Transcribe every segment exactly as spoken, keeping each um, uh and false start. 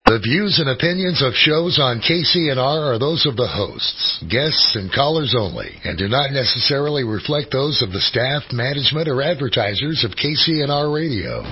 The views and opinions of shows on K C N R are those of the hosts, guests, and callers only, and do not necessarily reflect those of the staff, management, or advertisers of K C N R Radio.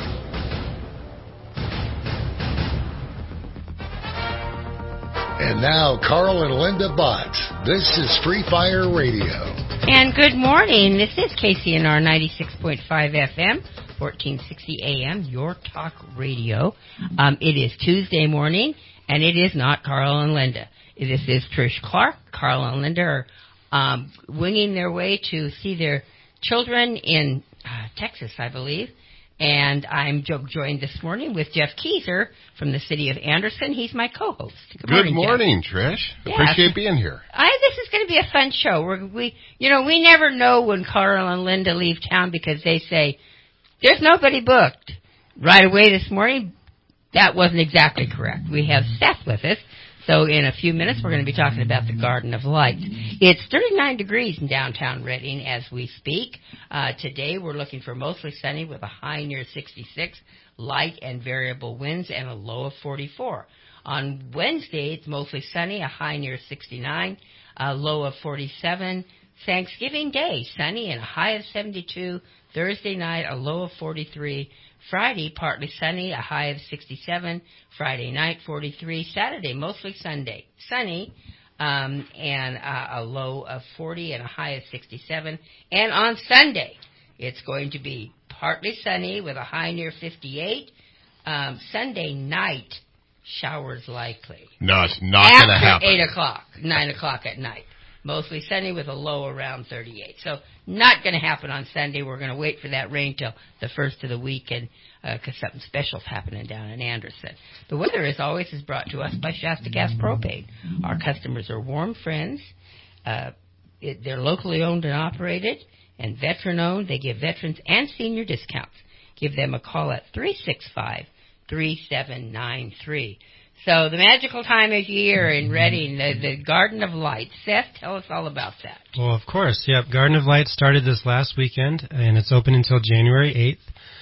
And now, Carl and Linda Bott. This is Free Fire Radio. And good morning. This is K C N R ninety-six point five F M. fourteen sixty A M, Your Talk Radio. Um, it is Tuesday morning, and it is not Carl and Linda. This is Trish Clark. Carl and Linda are um, winging their way to see their children in uh, Texas, I believe. And I'm jo- joined this morning with Jeff Keyser from the city of Anderson. He's my co-host. Good morning, Good morning, Jeff. Trish. Yeah, Appreciate being here. I, this is going to be a fun show. We're, we, you know, we never know when Carl and Linda leave town because they say, there's nobody booked. Right away this morning, that wasn't exactly correct. We have Seth with us, so in a few minutes we're going to be talking about the Garden of Lights. It's thirty-nine degrees in downtown Redding as we speak. Uh, today we're looking for mostly sunny with a high near sixty-six, light and variable winds, and a low of forty-four. On Wednesday, it's mostly sunny, a high near sixty-nine, a low of forty-seven. Thanksgiving Day, sunny and a high of seventy-two. Thursday night, a low of forty-three. Friday, partly sunny, a high of sixty-seven. Friday night, forty-three. Saturday, mostly Sunday, sunny, um, and uh, a low of forty and a high of sixty-seven. And on Sunday, it's going to be partly sunny with a high near fifty-eight. Um, Sunday night, showers likely. No, it's not going to happen. After eight o'clock, nine o'clock at night. Mostly sunny with a low around thirty-eight. So not going to happen on Sunday. We're going to wait for that rain till the first of the week and because uh, something special's happening down in Anderson. The weather, as always, is brought to us by Shasta Gas Propane. Our customers are warm friends. Uh, it, they're locally owned and operated and veteran-owned. They give veterans and senior discounts. Give them a call at three six five, three seven nine three. So the magical time of year in Redding, the, the Garden of Lights. Seth, tell us all about that. Well, of course, yep. Garden of Lights started this last weekend, and it's open until January eighth.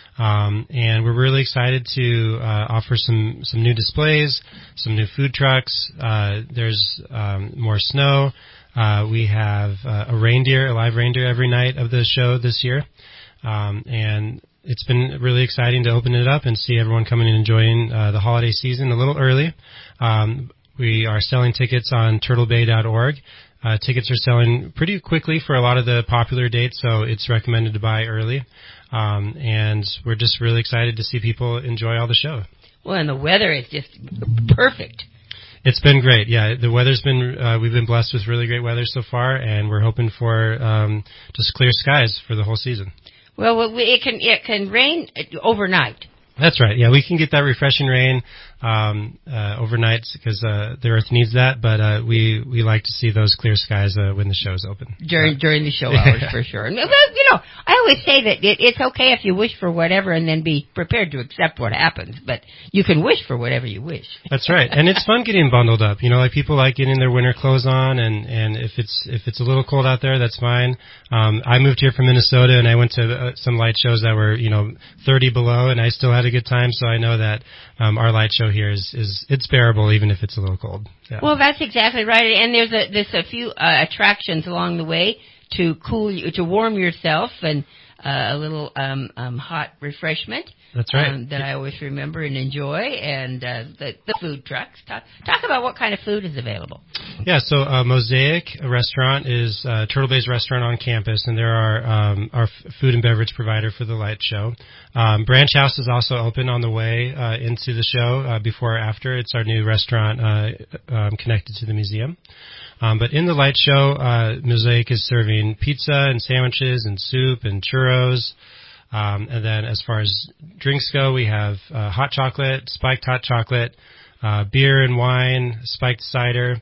Um, and we're really excited to uh, offer some, some new displays, some new food trucks. Uh, there's um, more snow. Uh, we have uh, a reindeer, a live reindeer every night of the show this year. Um, and it's been really exciting to open it up and see everyone coming and enjoying uh, the holiday season a little early. Um, we are selling tickets on turtle bay dot org. Uh, tickets are selling pretty quickly for a lot of the popular dates, so it's recommended to buy early. Um, and we're just really excited to see people enjoy all the show. Well, and the weather is just perfect. It's been great, yeah. The weather's been, uh, we've been blessed with really great weather so far, and we're hoping for um, just clear skies for the whole season. Well, it can it can rain overnight. That's right. Yeah, we can get that refreshing rain um, uh, overnight because uh, the earth needs that. But uh, we we like to see those clear skies uh, when the show's open during during the show hours for sure. Well, you know, I always say that it, it's okay if you wish for whatever and then be prepared to accept what happens. But you can wish for whatever you wish. That's right, and it's fun getting bundled up. You know, like people like getting their winter clothes on, and and if it's if it's a little cold out there, that's fine. Um, I moved here from Minnesota, and I went to uh, some light shows that were you know thirty below, and I still had a good time. So I know that um, our light show here is, is it's bearable even if it's a little cold. Yeah. Well, that's exactly right. And there's a there's a few uh, attractions along the way to cool you, to warm yourself, and uh, a little um, um, hot refreshment. That's right. Um, that I always remember and enjoy, and uh, the, the food trucks. Talk, talk about what kind of food is available. Yeah, so uh, Mosaic Restaurant is uh, Turtle Bay's restaurant on campus, and they're our, um, our f- food and beverage provider for the light show. Um, Branch House is also open on the way uh, into the show uh, before or after. It's our new restaurant uh, um, connected to the museum. Um, but in the light show, uh, Mosaic is serving pizza and sandwiches and soup and churros. Um, and then as far as drinks go, we have uh, hot chocolate, spiked hot chocolate, uh, beer and wine, spiked cider.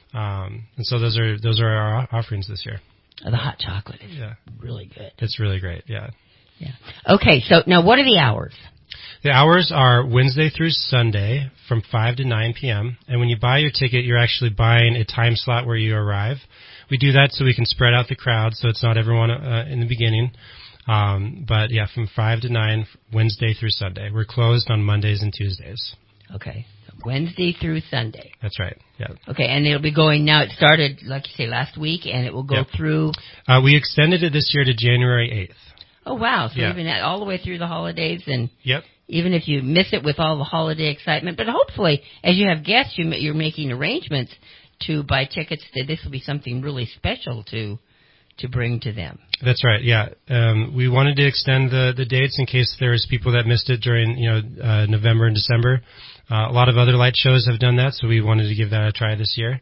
Um, and so those are those are our offerings this year. Oh, the hot chocolate is yeah. really good. It's really great, yeah. Yeah. Okay, so now what are the hours? The hours are Wednesday through Sunday from five to nine p.m. And when you buy your ticket, you're actually buying a time slot where you arrive. We do that so we can spread out the crowd so it's not everyone uh, in the beginning. Um, but, yeah, from five to nine, Wednesday through Sunday. We're closed on Mondays and Tuesdays. Okay. Wednesday through Sunday. That's right. Yeah. Okay, and it'll be going now. It started, like you say, last week, and it will go Yep. through. Uh, we extended it this year to January eighth. Oh wow! So Yeah. even at, all the way through the holidays, and Yep. even if you miss it with all the holiday excitement, but hopefully, as you have guests, you, you're making arrangements to buy tickets. That this will be something really special to to bring to them. That's right. Yeah. Um, we wanted to extend the, the dates in case there's people that missed it during, you know, uh, November and December. Uh, a lot of other light shows have done that, so we wanted to give that a try this year.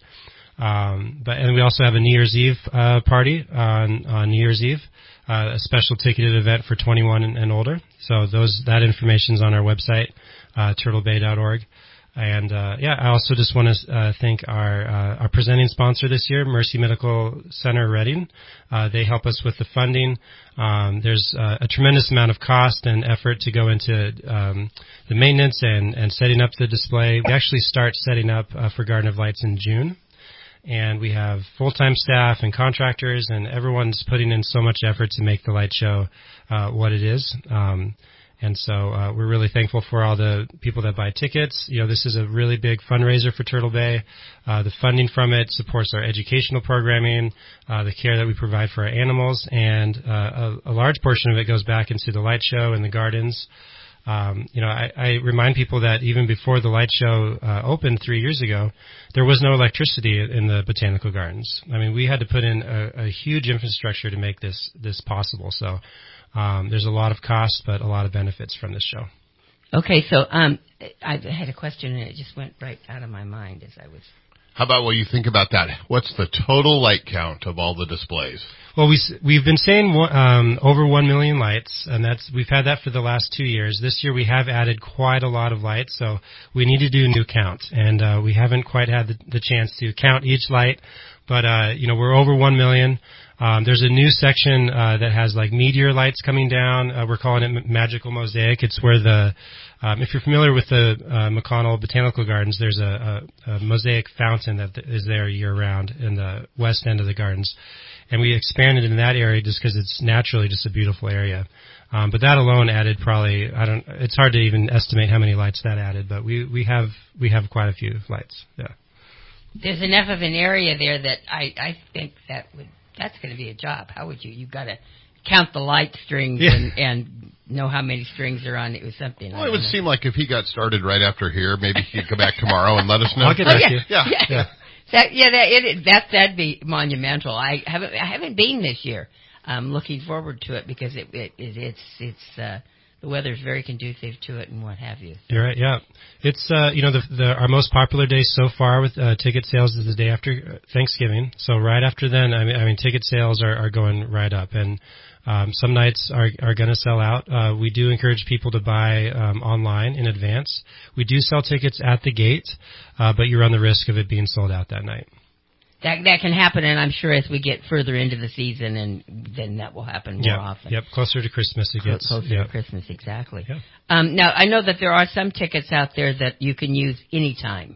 Um, but and we also have a New Year's Eve uh, party on, on New Year's Eve, uh, a special ticketed event for twenty-one and, and older. So those that information's on our website, uh, turtle bay dot org. And uh, yeah, I also just want to uh, thank our uh, our presenting sponsor this year, Mercy Medical Center Reading. Uh, they help us with the funding. Um, there's uh, a tremendous amount of cost and effort to go into um, the maintenance and, and setting up the display. We actually start setting up uh, for Garden of Lights in June. And we have full-time staff and contractors, and everyone's putting in so much effort to make the light show uh, what it is. Um, and so uh, we're really thankful for all the people that buy tickets. You know, this is a really big fundraiser for Turtle Bay. Uh, the funding from it supports our educational programming, uh, the care that we provide for our animals, and uh, a, a large portion of it goes back into the light show and the gardens. Um, you know, I, I remind people that even before the light show uh, opened three years ago, there was no electricity in the botanical gardens. I mean, we had to put in a, a huge infrastructure to make this this possible. So um, there's a lot of costs, but a lot of benefits from this show. Okay, so um, I had a question, and it just went right out of my mind as I was. How about what you think about that? What's the total light count of all the displays? Well, we, we've been saying um, over one million lights, and that's we've had that for the last two years. This year we have added quite a lot of lights, so we need to do a new count, and uh, we haven't quite had the, the chance to count each light, but uh, you know, we're over one million. Um, there's a new section uh, that has like meteor lights coming down. Uh, we're calling it Magical Mosaic. It's where the Um, if you're familiar with the uh, McConnell Botanical Gardens, there's a, a, a mosaic fountain that is there year-round in the west end of the gardens. And we expanded in that area just because it's naturally just a beautiful area. Um, but that alone added probably, I don't, it's hard to even estimate how many lights that added, but we, we have we have quite a few lights, yeah. There's enough of an area there that I, I think that would, that's going to be a job. How would you, you've got to count the light strings yeah. and, and know how many strings are on it or something. Well, it would know. seem like if he got started right after here, maybe he'd come back tomorrow and let us know. I'll get Oh, back yeah, to you. Yeah. yeah. Yeah. That, yeah, that, it, that, that'd be monumental. I haven't, I haven't been this year. I'm looking forward to it because it, it, it it's, it's, uh, the weather's very conducive to it and what have you. You're right, yeah. It's, uh, you know, the, the, our most popular day so far with uh, ticket sales is the day after Thanksgiving. So right after then, I mean, I mean ticket sales are, are going right up. And um, some nights are, are going to sell out. Uh, we do encourage people to buy um, online in advance. We do sell tickets at the gate, uh, but you run the risk of it being sold out that night. That that can happen, and I'm sure as we get further into the season, and then that will happen more yep. often. Yep, closer to Christmas it gets. Closer yep. to Christmas, exactly. Yep. Um, now, I know that there are some tickets out there that you can use anytime.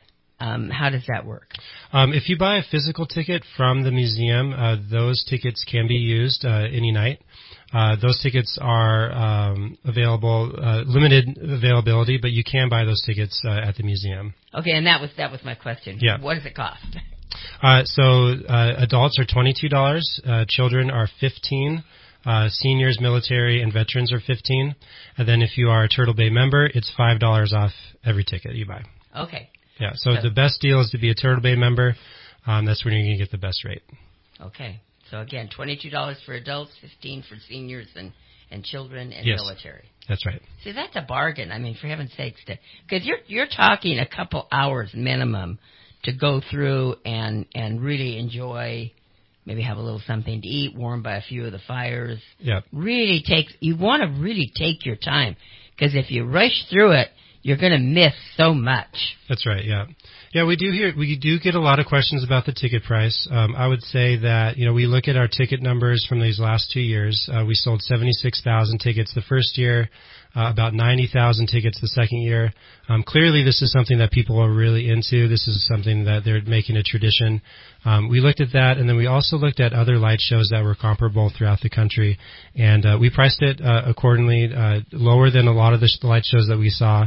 Um, how does that work? Um, if you buy a physical ticket from the museum, uh, those tickets can be used uh, any night. Uh, those tickets are um, available, uh, limited availability, but you can buy those tickets uh, at the museum. Okay, and that was that was my question. Yeah. What does it cost? Uh, so uh, adults are twenty-two dollars, uh, children are fifteen dollars, uh, seniors, military, and veterans are fifteen dollars, and then if you are a Turtle Bay member, it's five dollars off every ticket you buy. Okay. Yeah, so, so the best deal is to be a Turtle Bay member. Um, that's when you're going to get the best rate. Okay. So again, twenty-two dollars for adults, fifteen dollars for seniors and, and children and yes. military. That's right. See, that's a bargain. I mean, for heaven's sakes, because you're you're talking a couple hours minimum to go through and and really enjoy, maybe have a little something to eat, warmed by a few of the fires. Yep. Really takes, you want to really take your time, because if you rush through it, you're going to miss so much. That's right, yeah. Yeah, we do hear, we do get a lot of questions about the ticket price. Um, I would say that, you know, we look at our ticket numbers from these last two years. Uh, we sold seventy-six thousand tickets the first year, uh, about ninety thousand tickets the second year. Um, clearly this is something that people are really into. This is something that they're making a tradition. Um, we looked at that, and then we also looked at other light shows that were comparable throughout the country, and uh, we priced it uh, accordingly, uh, lower than a lot of the, sh- the light shows that we saw.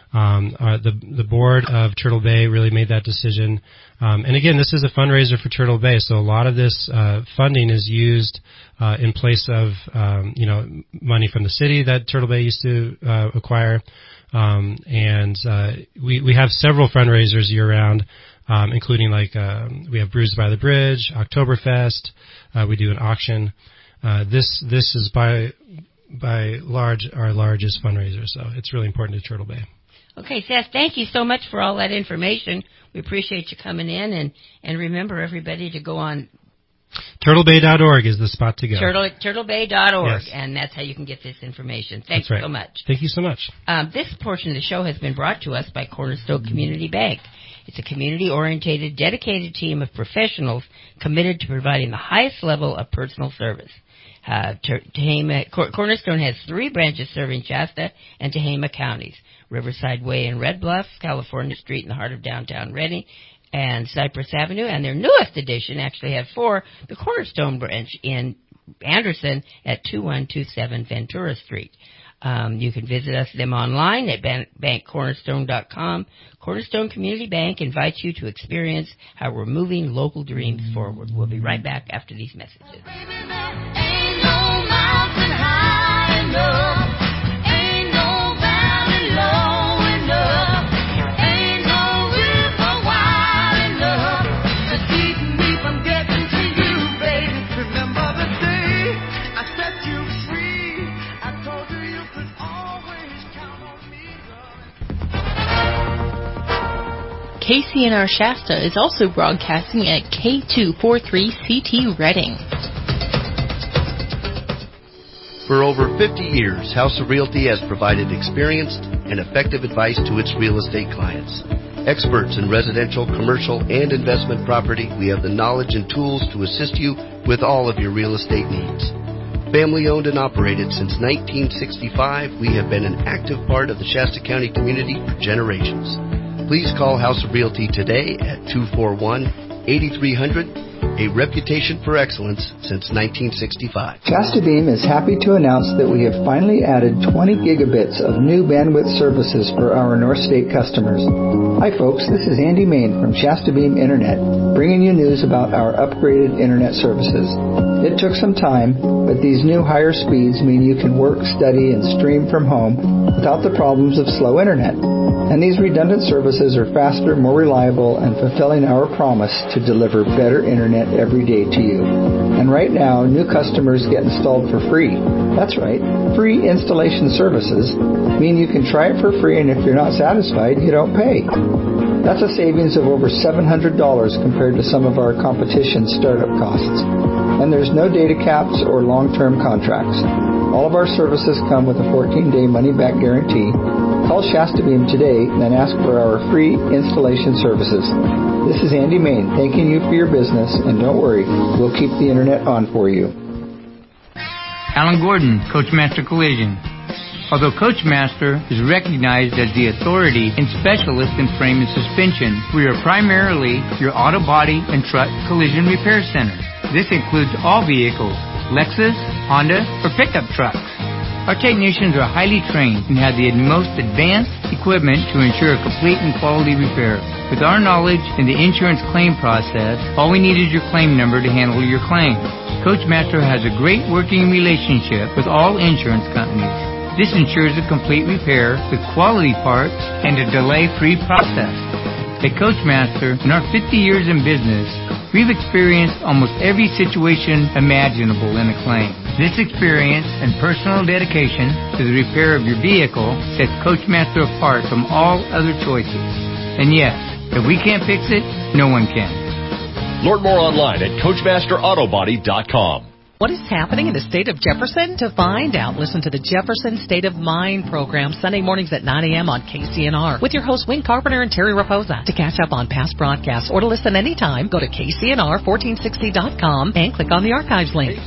Um, uh, the the board of Turtle Bay really made that decision. Um, and again, this is a fundraiser for Turtle Bay, so a lot of this uh, funding is used uh, in place of um, you know money from the city that Turtle Bay used to uh, acquire. Um, and uh, we we have several fundraisers year round, um, including like um, we have Brews by the Bridge, Oktoberfest. Uh, we do an auction. Uh, this this is by by large our largest fundraiser, so it's really important to Turtle Bay. Okay, Seth, thank you so much for all that information. We appreciate you coming in, and, and remember everybody to go on turtle bay dot org is the spot to go. Turtle, turtle bay dot org, yes. And that's how you can get this information. Thanks right. so much. Thank you so much. Um, this portion of the show has been brought to us by Cornerstone Community Bank. It's a community-oriented, dedicated team of professionals committed to providing the highest level of personal service. Uh, Tehama, Cornerstone has three branches serving Shasta and Tehama counties: Riverside Way in Red Bluff, California Street in the heart of downtown Redding, and Cypress Avenue. And their newest addition actually has four, the Cornerstone branch in Anderson at two one two seven Ventura Street. Um, you can visit us them online at bank cornerstone dot com. Cornerstone Community Bank invites you to experience how we're moving local dreams forward. We'll be right back after these messages. K C N R Shasta is also broadcasting at K two forty-three C T Redding. For over fifty years, House of Realty has provided experienced and effective advice to its real estate clients. Experts in residential, commercial, and investment property, we have the knowledge and tools to assist you with all of your real estate needs. Family owned and operated since nineteen sixty-five, we have been an active part of the Shasta County community for generations. Please call House of Realty today at two four one, eight three zero zero, a reputation for excellence since nineteen sixty-five. Shasta Beam is happy to announce that we have finally added twenty gigabits of new bandwidth services for our North State customers. Hi folks, this is Andy Main from Shasta Beam Internet, bringing you news about our upgraded internet services. It took some time, but these new higher speeds mean you can work, study, and stream from home without the problems of slow internet. And these redundant services are faster, more reliable, and fulfilling our promise to deliver better internet every day to you. And right now, new customers get installed for free. That's right, free installation services mean you can try it for free, and if you're not satisfied, you don't pay. That's a savings of over seven hundred dollars compared to some of our competition's startup costs. And there's no data caps or long-term contracts. All of our services come with a fourteen-day money-back guarantee. Call Shasta Beam today and ask for our free installation services. This is Andy Main thanking you for your business, and don't worry, we'll keep the internet on for you. Alan Gordon, Coachmaster Collision. Although Coachmaster is recognized as the authority and specialist in frame and suspension, we are primarily your auto body and truck collision repair center. This includes all vehicles, Lexus, Honda, or pickup trucks. Our technicians are highly trained and have the most advanced equipment to ensure a complete and quality repair. With our knowledge in the insurance claim process, all we need is your claim number to handle your claim. Coachmaster has a great working relationship with all insurance companies. This ensures a complete repair with quality parts and a delay-free process. At Coachmaster, in our fifty years in business, we've experienced almost every situation imaginable in a claim. This experience and personal dedication to the repair of your vehicle sets Coachmaster apart from all other choices. And yes, if we can't fix it, no one can. Learn more online at coachmaster auto body dot com. What is happening in the state of Jefferson? To find out, listen to the Jefferson State of Mind program Sunday mornings at nine a.m. on K C N R with your hosts Wayne Carpenter and Terry Raposa. To catch up on past broadcasts or to listen anytime, go to K C N R fourteen sixty dot com and click on the archives link.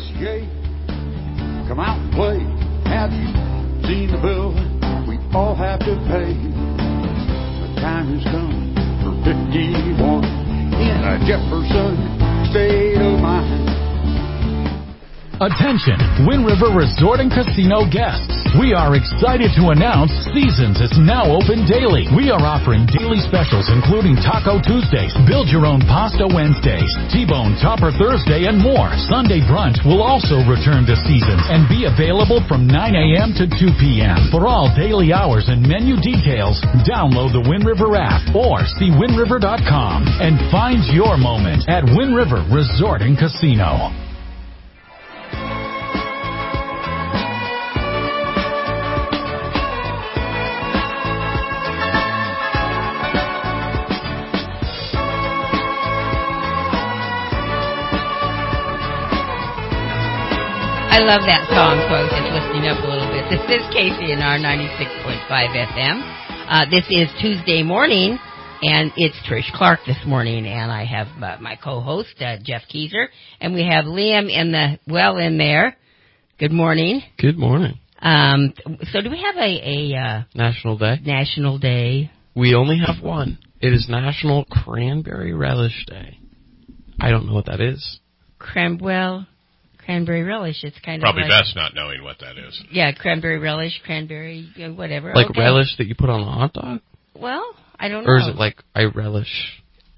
Come out and play. Have you seen the bill we all have to pay? The time has come for fifty-one in a Jefferson State of Mind. Attention, Wind River Resort and Casino guests. We are excited to announce Seasons is now open daily. We are offering daily specials including Taco Tuesdays, Build Your Own Pasta Wednesdays, T-Bone Topper Thursday, and more. Sunday brunch will also return to Seasons and be available from nine a.m. to two p.m. For all daily hours and menu details, download the Wind River app or see wind river dot com and find your moment at Wind River Resort and Casino. I love that song, so I was just listening up a little bit. This is K C N R ninety-six point five F M. Uh, this is Tuesday morning, and it's Trish Clark this morning, and I have uh, my co-host, uh, Jeff Keyser, and we have Liam in the well in there. Good morning. Good morning. Um, so do we have a, a uh, National Day? National Day. We only have one. It is National Cranberry Relish Day. I don't know what that is. Cranwell. Cranberry relish. It's kind Probably of like, best not knowing what that is. Yeah, cranberry relish, cranberry, whatever. Like okay. relish that you put on a hot dog? Well, I don't know. Or is it like I relish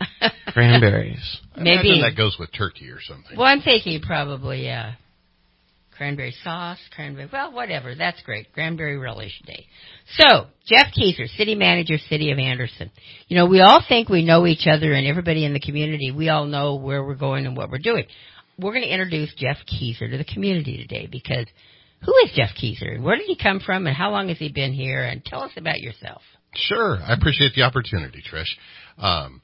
cranberries? Maybe. I imagine that goes with turkey or something. Well, I'm thinking probably, yeah. Cranberry sauce, cranberry, well, whatever. That's great. Cranberry relish day. So, Jeff Keyser, City Manager, City of Anderson. You know, we all think we know each other and everybody in the community. We all know where we're going and what we're doing. We're going to introduce Jeff Keyser to the community today because who is Jeff Keyser? Where did he come from and how long has he been here? And tell us about yourself. Sure. I appreciate the opportunity, Trish. Um,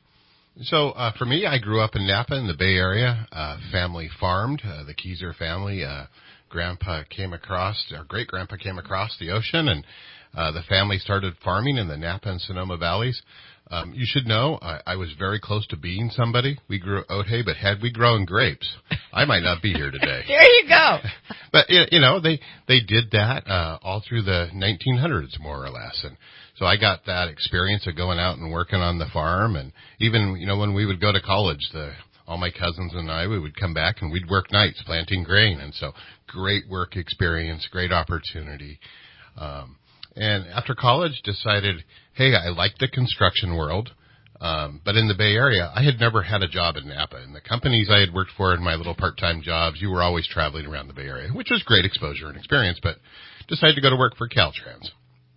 so uh, for me, I grew up in Napa in the Bay Area. Uh, family farmed. Uh, the Keyser family. Uh, grandpa came across, or great-grandpa came across the ocean, and uh, the family started farming in the Napa and Sonoma Valleys. Um, you should know, I, I was very close to being somebody. We grew oat hay, but had we grown grapes, I might not be here today. There you go. But, you know, they, they did that uh, all through the nineteen hundreds, more or less. And so I got that experience of going out and working on the farm. And even, you know, when we would go to college, the all my cousins and I, we would come back and we'd work nights planting grain. And so great work experience, great opportunity. Um And after college, decided, hey, I like the construction world, um, but in the Bay Area, I had never had a job in Napa. And the companies I had worked for in my little part-time jobs, you were always traveling around the Bay Area, which was great exposure and experience, but decided to go to work for Caltrans.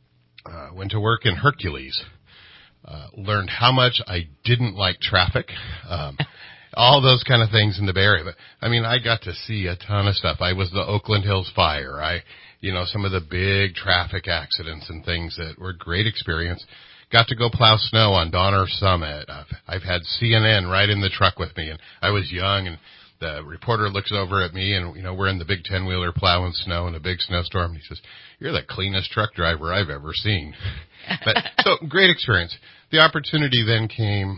Uh, went to work in Hercules, uh, learned how much I didn't like traffic, um, all those kind of things in the Bay Area. But, I mean, I got to see a ton of stuff. I was the Oakland Hills Fire. I... You know, some of the big traffic accidents and things that were great experience. Got to go plow snow on Donner Summit. I've, I've had C N N right in the truck with me, and I was young, and the reporter looks over at me, and, you know, we're in the big ten-wheeler plowing snow in a big snowstorm. He says, "You're the cleanest truck driver I've ever seen." But so, great experience. The opportunity then came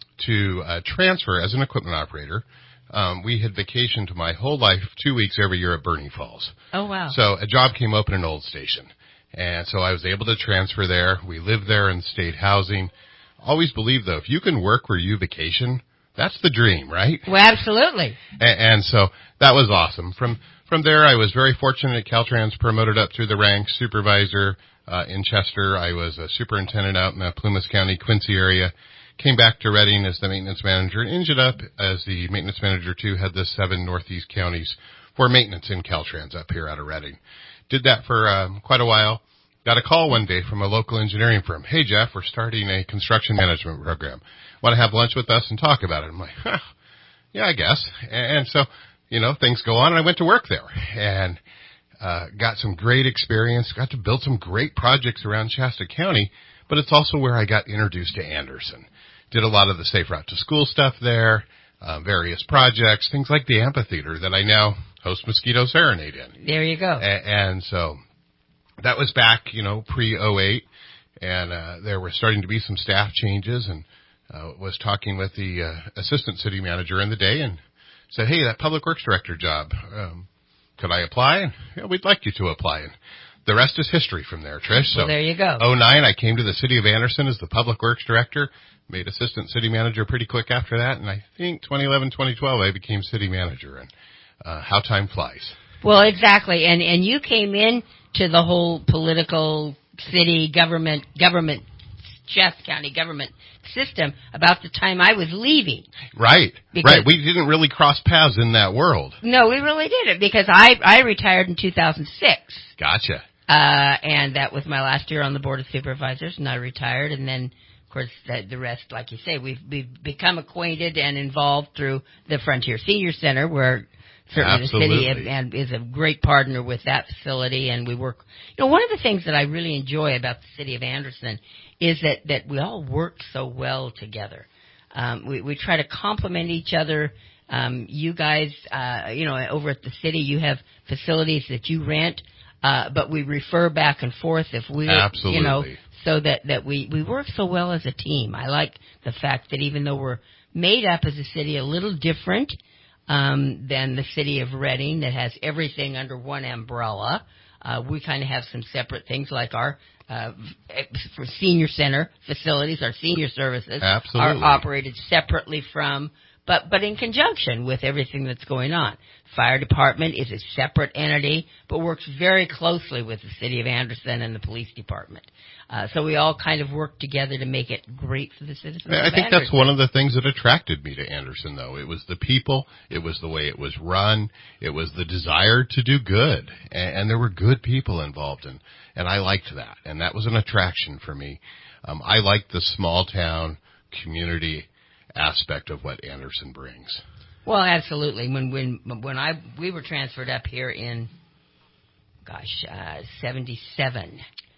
to uh, transfer as an equipment operator. Um, we had vacationed my whole life, two weeks every year at Bernie Falls. Oh, wow. So a job came open in Old Station. And so I was able to transfer there. We lived there in state housing. Always believed, though, if you can work where you vacation, that's the dream, right? Well, absolutely. And, and so that was awesome. From from there, I was very fortunate. Caltrans promoted up through the ranks, supervisor uh, in Chester. I was a superintendent out in the Plumas County, Quincy area. Came back to Redding as the maintenance manager and ended up as the maintenance manager too, had the seven Northeast counties for maintenance in Caltrans up here out of Redding. Did that for um, quite a while. Got a call one day from a local engineering firm. Hey, Jeff, we're starting a construction management program. Want to have lunch with us and talk about it? I'm like, huh, yeah, I guess. And so, you know, things go on, and I went to work there and uh, got some great experience, got to build some great projects around Shasta County, but it's also where I got introduced to Anderson. Did a lot of the Safe Route to School stuff there, uh, various projects, things like the amphitheater that I now host Mosquito Serenade in. There you go. A- and so that was back, you know, pre oh eight, and uh, there were starting to be some staff changes, and uh, was talking with the uh, assistant city manager in the day and said, hey, that public works director job, um, could I apply? And, yeah, we'd like you to apply. And the rest is history from there, Trish. So well, there you go. oh nine, I came to the city of Anderson as the public works director. Made assistant city manager pretty quick after that, and I think twenty eleven, twenty twelve, I became city manager, and uh, how time flies. Well, exactly. And and you came in to the whole political city government, government, Shasta County government system about the time I was leaving. Right, Because- right. We didn't really cross paths in that world. No, we really didn't, because I, I retired in two thousand six. Gotcha. Uh, and that was my last year on the Board of Supervisors, and I retired, and then, of course, the, the rest, like you say, we've, we've become acquainted and involved through the Frontier Senior Center, where certainly Absolutely. the city and is a great partner with that facility, and we work. You know, one of the things that I really enjoy about the city of Anderson is that, that we all work so well together. Um, we, we try to complement each other. Um, you guys, uh, you know, over at the city, you have facilities that you rent, uh, but we refer back and forth if we, Absolutely. you know, so that, that we, we work so well as a team. I like the fact that even though we're made up as a city a little different, um, than the city of Reading that has everything under one umbrella, uh, we kind of have some separate things like our, uh, for senior center facilities, our senior services Absolutely. are operated separately from, but, but in conjunction with everything that's going on. Fire department is a separate entity, but works very closely with the city of Anderson and the police department. Uh, so we all kind of work together to make it great for the citizens I of think Anderson. that's one of the things that attracted me to Anderson, though. It was the people, it was the way it was run, it was the desire to do good, and, and there were good people involved, and, and I liked that, and that was an attraction for me. Um, I like the small town community aspect of what Anderson brings. Well, absolutely. When when when I we were transferred up here in, gosh, uh, seventy-seven,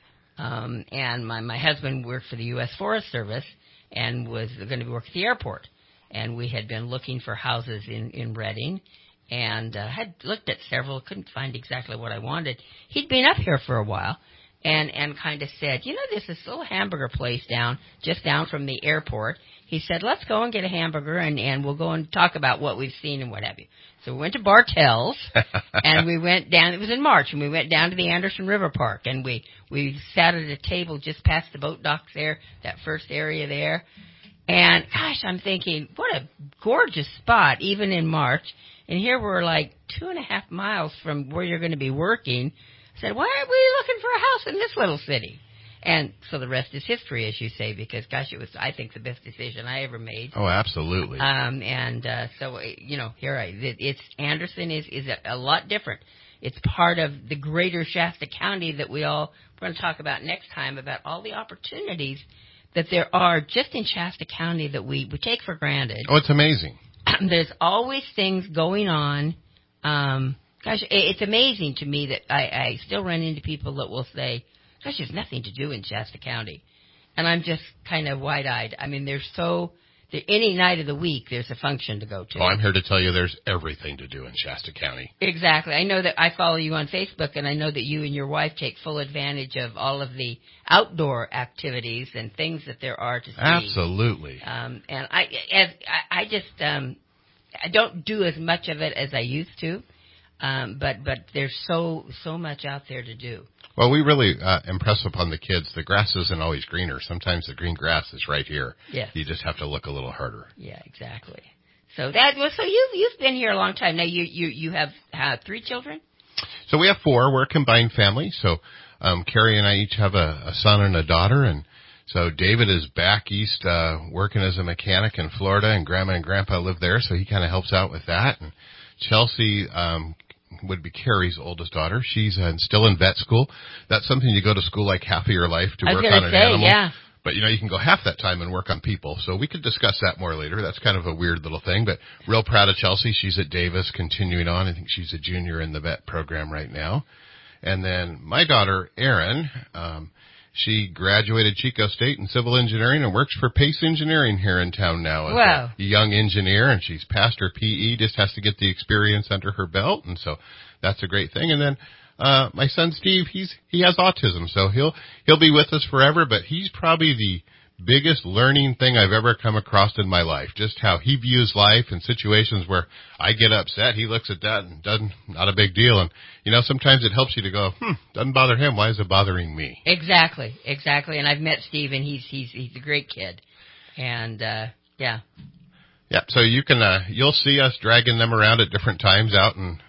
um, and my my husband worked for the U S Forest Service and was going to work at the airport, and we had been looking for houses in in Reading, and uh, had looked at several, couldn't find exactly what I wanted. He'd been up here for a while, and and kind of said, you know, there's this little hamburger place down just down from the airport. He said, let's go and get a hamburger, and, and we'll go and talk about what we've seen and what have you. So we went to Bartell's, and we went down, it was in March, and we went down to the Anderson River Park, and we, we sat at a table just past the boat docks there, that first area there. And, gosh, I'm thinking, what a gorgeous spot, even in March. And here we're like two and a half miles from where you're going to be working. I said, why are we looking for a house in this little city? And so the rest is history, as you say, because, gosh, it was, I think, the best decision I ever made. Oh, absolutely. Um, and uh, so, you know, here I, it's Anderson is, is a, a lot different. It's part of the greater Shasta County that we all, we're going to talk about next time, about all the opportunities that there are just in Shasta County that we, we take for granted. Oh, it's amazing. There's always things going on. Um, gosh, it's amazing to me that I, I still run into people that will say, gosh, there's nothing to do in Shasta County. And I'm just kind of wide-eyed. I mean, there's so, there, any night of the week, there's a function to go to. Oh, I'm here to tell you there's everything to do in Shasta County. Exactly. I know that I follow you on Facebook, and I know that you and your wife take full advantage of all of the outdoor activities and things that there are to see. Absolutely. Um, and I, as, I, I just, um, I don't do as much of it as I used to. Um, but, but there's so, so much out there to do. Well, we really uh, impress upon the kids. The grass isn't always greener. Sometimes the green grass is right here. Yes. You just have to look a little harder. Yeah, exactly. So that well, so you've you've been here a long time now. You you you have uh, three children. So we have four. We're a combined family. So um, Carrie and I each have a, a son and a daughter, and so David is back east uh, working as a mechanic in Florida, and Grandma and Grandpa live there, so he kind of helps out with that. And Chelsea um, would be Carrie's oldest daughter. She's uh, still in vet school. That's something you go to school like half of your life to I was work gonna on an say, animal. Yeah. But, you know, you can go half that time and work on people. So we could discuss that more later. That's kind of a weird little thing. But real proud of Chelsea. She's at Davis continuing on. I think she's a junior in the vet program right now. And then my daughter, Erin, um, she graduated Chico State in civil engineering and works for Pace Engineering here in town now as wow. a young engineer. And she's passed her P E, just has to get the experience under her belt. And so that's a great thing. And then Uh, my son Steve, he's, he has autism, so he'll, he'll be with us forever, but he's probably the biggest learning thing I've ever come across in my life. Just how he views life in situations where I get upset, he looks at that and doesn't, not a big deal. And, you know, sometimes it helps you to go, hmm, doesn't bother him. Why is it bothering me? Exactly, exactly. And I've met Steve, and he's, he's, he's a great kid. And, uh, yeah. Yeah, so you can, uh, you'll see us dragging them around at different times out in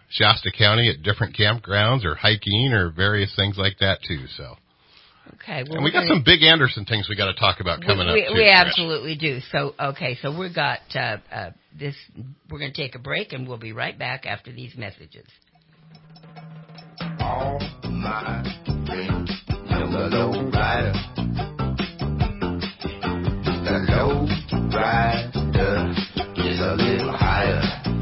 Shasta County at different campgrounds or hiking or various things like that too. So. Okay. Well, and we got gonna, some big Anderson things we got to talk about coming we, we, up too. We absolutely do. So, okay, so we've got uh, uh, this. We're going to take a break, and we'll be right back after these messages. All my dreams of the low rider, the low rider is a little higher.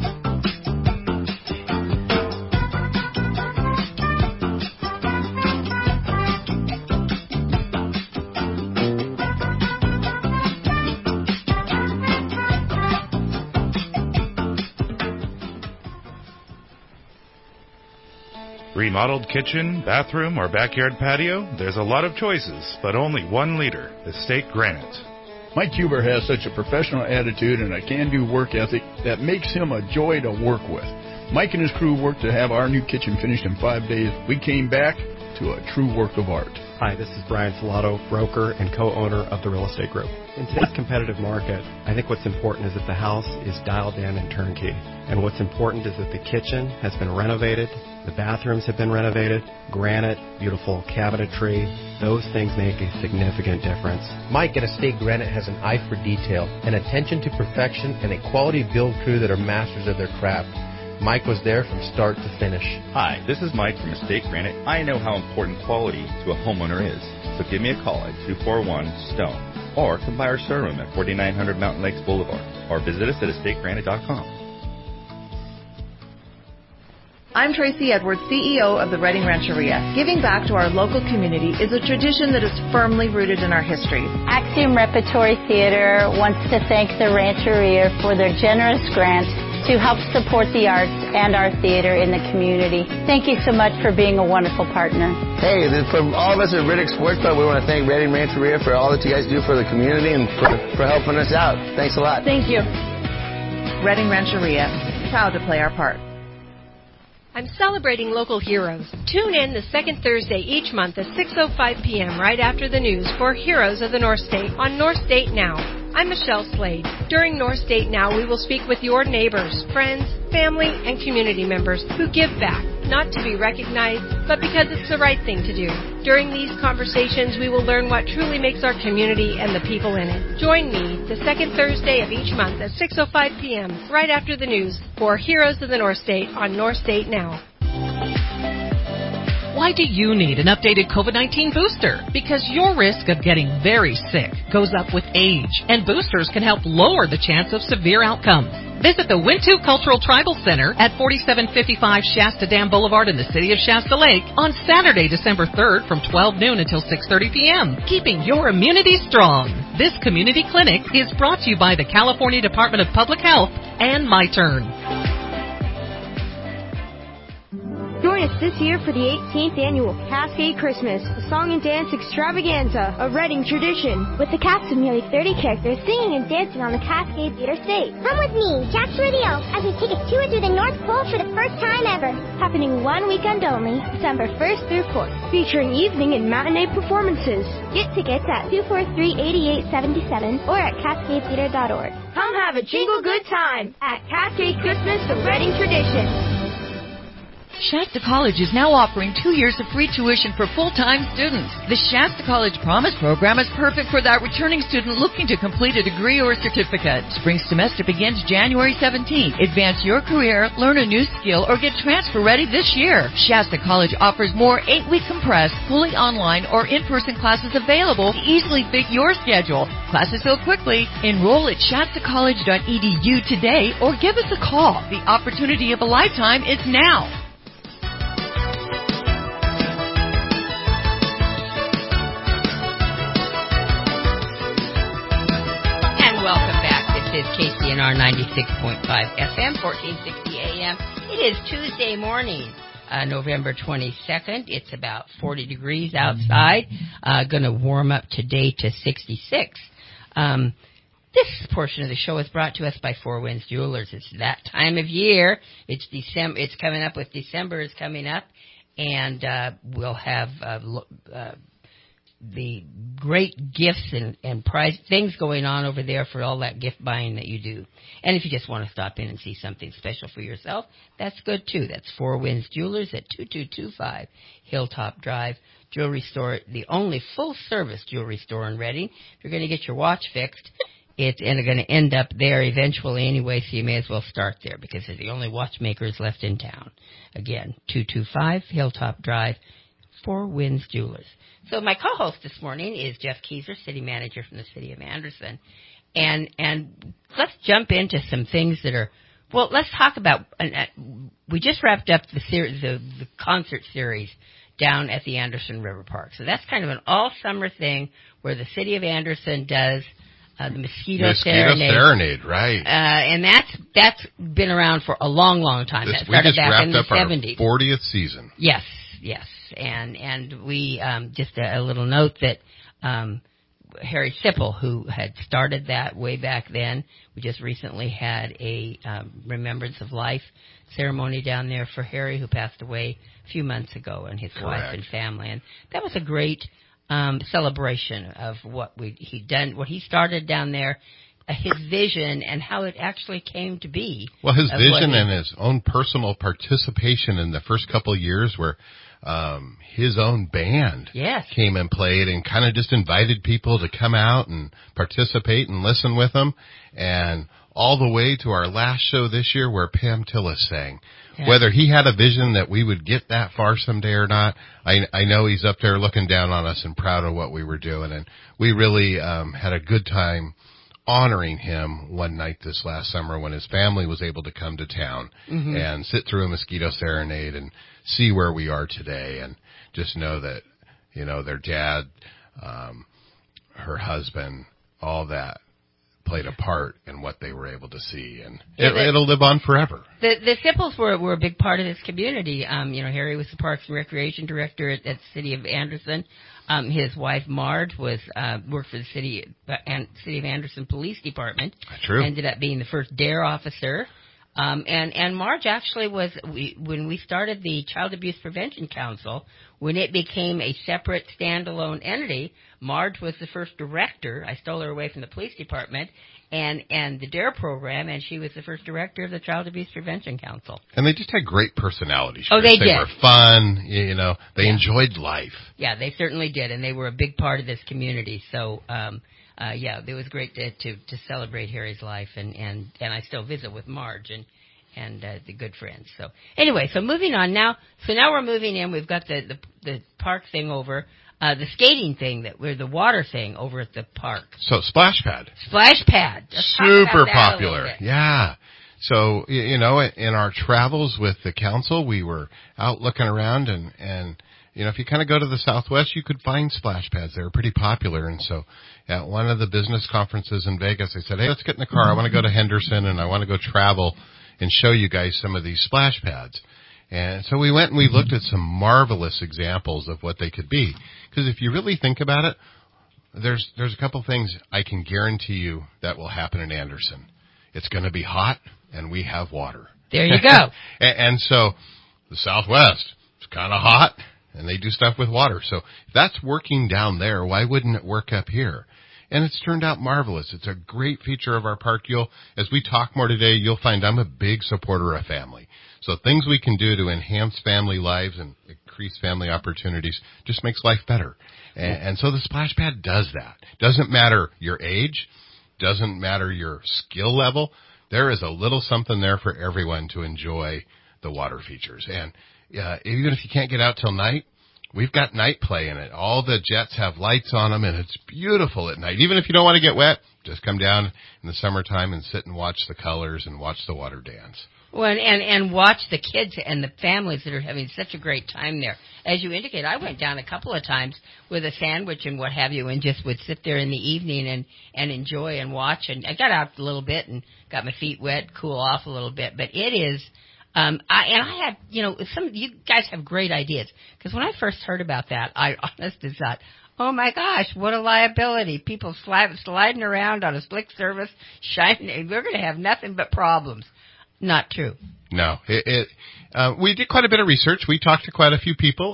Remodeled kitchen, bathroom, or backyard patio? There's a lot of choices, but only one leader, Estate Granite. Mike Huber has such a professional attitude and a can-do work ethic that makes him a joy to work with. Mike and his crew worked to have our new kitchen finished in five days. We came back to a true work of art. Hi, this is Brian Salato, broker and co-owner of the Real Estate Group. In today's competitive market, I think what's important is that the house is dialed in and turnkey. And what's important is that the kitchen has been renovated, the bathrooms have been renovated, granite, beautiful cabinetry. Those things make a significant difference. Mike at Estate Granite has an eye for detail, an attention to perfection, and a quality build crew that are masters of their craft. Mike was there from start to finish. Hi, this is Mike from Estate Granite. I know how important quality to a homeowner is. So give me a call at two four one STONE or come by our showroom at forty-nine hundred Mountain Lakes Boulevard or visit us at estate granite dot com. I'm Tracy Edwards, C E O of the Reading Rancheria. Giving back to our local community is a tradition that is firmly rooted in our history. Axiom Repertory Theater wants to thank the Rancheria for their generous grant to help support the arts and our theater in the community. Thank you so much for being a wonderful partner. Hey, from all of us at Riddick Sports Club, we want to thank Reading Rancheria for all that you guys do for the community and for, for helping us out. Thanks a lot. Thank you. Reading Rancheria, proud to play our part. I'm celebrating local heroes. Tune in the second Thursday each month at six oh five p.m. right after the news for Heroes of the North State on North State Now. I'm Michelle Slade. During North State Now, we will speak with your neighbors, friends, family, and community members who give back, not to be recognized, but because it's the right thing to do. During these conversations, we will learn what truly makes our community and the people in it. Join me the second Thursday of each month at six oh five p.m. right after the news for Heroes of the North State on North State Now. Why do you need an updated COVID nineteen booster? Because your risk of getting very sick goes up with age, and boosters can help lower the chance of severe outcomes. Visit the Wintu Cultural Tribal Center at forty-seven fifty-five Shasta Dam Boulevard in the city of Shasta Lake on Saturday, December third from twelve noon until six thirty p.m., keeping your immunity strong. This community clinic is brought to you by the California Department of Public Health and My Turn. Join us this year for the eighteenth annual Cascade Christmas, a song and dance extravaganza, a Reading tradition. With the cast of nearly thirty characters singing and dancing on the Cascade Theater stage. Come with me, Jack Radio, as we take a tour through the North Pole for the first time ever. Happening one weekend only, December first through fourth. Featuring evening and matinee performances. Get tickets at two four three, eight eight seven seven or at cascade theater dot org. Come have a jingle good time at Cascade Christmas, the Reading tradition. Shasta College is now offering two years of free tuition for full-time students. The Shasta College Promise program is perfect for that returning student looking to complete a degree or certificate. Spring semester begins January seventeenth. Advance your career, learn a new skill, or get transfer ready this year. Shasta College offers more eight-week compressed, fully online, or in-person classes available to easily fit your schedule. Classes fill quickly. Enroll at shasta college dot e d u today or give us a call. The opportunity of a lifetime is now. Welcome back. This is K C N R ninety-six point five F M, fourteen sixty A M. It is Tuesday morning, uh, November twenty-second. It's about forty degrees outside. Uh, going to warm up today to sixty-six. Um, this portion of the show is brought to us by Four Winds Jewelers. It's that time of year. It's December. It's coming up with December is coming up, and uh, we'll have uh, uh, the great gifts and, and prize things going on over there for all that gift buying that you do. And if you just want to stop in and see something special for yourself, that's good too. That's Four Winds Jewelers at two two two five Hilltop Drive. Jewelry store, the only full-service jewelry store in Reading. If you're going to get your watch fixed, it's going to end up there eventually anyway, so you may as well start there because they're the only watchmakers left in town. Again, two two five Hilltop Drive, Four Winds Jewelers. So my co-host this morning is Jeff Keyser, city manager from the city of Anderson. And and let's jump into some things that are, well, let's talk about, uh, we just wrapped up the, series, the, the concert series down at the Anderson River Park. So that's kind of an all-summer thing where the city of Anderson does uh, the Mosquito, Mosquito Serenade. Serenade, right. Uh, and that's that's been around for a long, long time. This, that started we just back wrapped in the up seventies. Our fortieth season. Yes, yes. And and we, um, just a, a little note that um, Harry Sipple, who had started that way back then, we just recently had a um, Remembrance of Life ceremony down there for Harry, who passed away a few months ago, and his Correct. wife and family. And that was a great um, celebration of what we he'd done, what he started down there, uh, his vision, and how it actually came to be. Well, his vision he, and his own personal participation in the first couple of years where um, his own band yes. came and played and kind of just invited people to come out and participate and listen with him. And all the way to our last show this year where Pam Tillis sang. Yeah. Whether he had a vision that we would get that far someday or not, I, I know he's up there looking down on us and proud of what we were doing. And we really um, had a good time honoring him one night this last summer when his family was able to come to town mm-hmm. and sit through a Mosquito Serenade and see where we are today and just know that, you know, their dad, um, her husband, all that played a part in what they were able to see, and yeah, it, the, it'll live on forever. The the Sipples were were a big part of this community. Um, you know, Harry was the Parks and Recreation Director at, at the City of Anderson. Um, his wife Marge was uh, worked for the city uh, and City of Anderson Police Department. True. Ended up being the first DARE officer. Um, and, and Marge actually was, we, when we started the Child Abuse Prevention Council, when it became a separate standalone entity, Marge was the first director. I stole her away from the police department and, and the DARE program, and she was the first director of the Child Abuse Prevention Council. And they just had great personalities. Oh, they, they did. They were fun, you know, they yeah. enjoyed life. Yeah, they certainly did, and they were a big part of this community. So, um, Uh, yeah, it was great to, to, to celebrate Harry's life, and, and, and I still visit with Marge and, and, uh, the good friends. So anyway, so moving on now. So now we're moving in. We've got the, the, the park thing over, uh, the skating thing that we're the water thing over at the park. So Splash Pad. Splash Pad. Let's Super popular. Yeah. So, you know, in our travels with the council, we were out looking around and, and, you know, if you kind of go to the Southwest, you could find splash pads. They were pretty popular. And so at one of the business conferences in Vegas, I said, hey, let's get in the car. I want to go to Henderson and I want to go travel and show you guys some of these splash pads. And so we went and we looked at some marvelous examples of what they could be. Because if you really think about it, there's, there's a couple things I can guarantee you that will happen in Anderson. It's going to be hot and we have water. There you go. and, and so the Southwest, it's kind of hot. And they do stuff with water. So if that's working down there, why wouldn't it work up here? And it's turned out marvelous. It's a great feature of our park. You'll, as we talk more today, you'll find I'm a big supporter of family. So things we can do to enhance family lives and increase family opportunities just makes life better. And, and so the Splash Pad does that. Doesn't matter your age. Doesn't matter your skill level. There is a little something there for everyone to enjoy the water features. And Uh, even if you can't get out till night, we've got night play in it. All the jets have lights on them, and it's beautiful at night. Even if you don't want to get wet, just come down in the summertime and sit and watch the colors and watch the water dance. Well, and, and, and watch the kids and the families that are having such a great time there. As you indicate, I went down a couple of times with a sandwich and what have you and just would sit there in the evening and, and enjoy and watch. And I got out a little bit and got my feet wet, cool off a little bit. But it is... Um, I, and I had, you know, some, you guys have great ideas. Because when I first heard about that, I honestly thought, oh my gosh, what a liability. People slide, sliding around on a slick surface, shining, we're going to have nothing but problems. Not true. No, it, it uh, we did quite a bit of research. We talked to quite a few people. Um,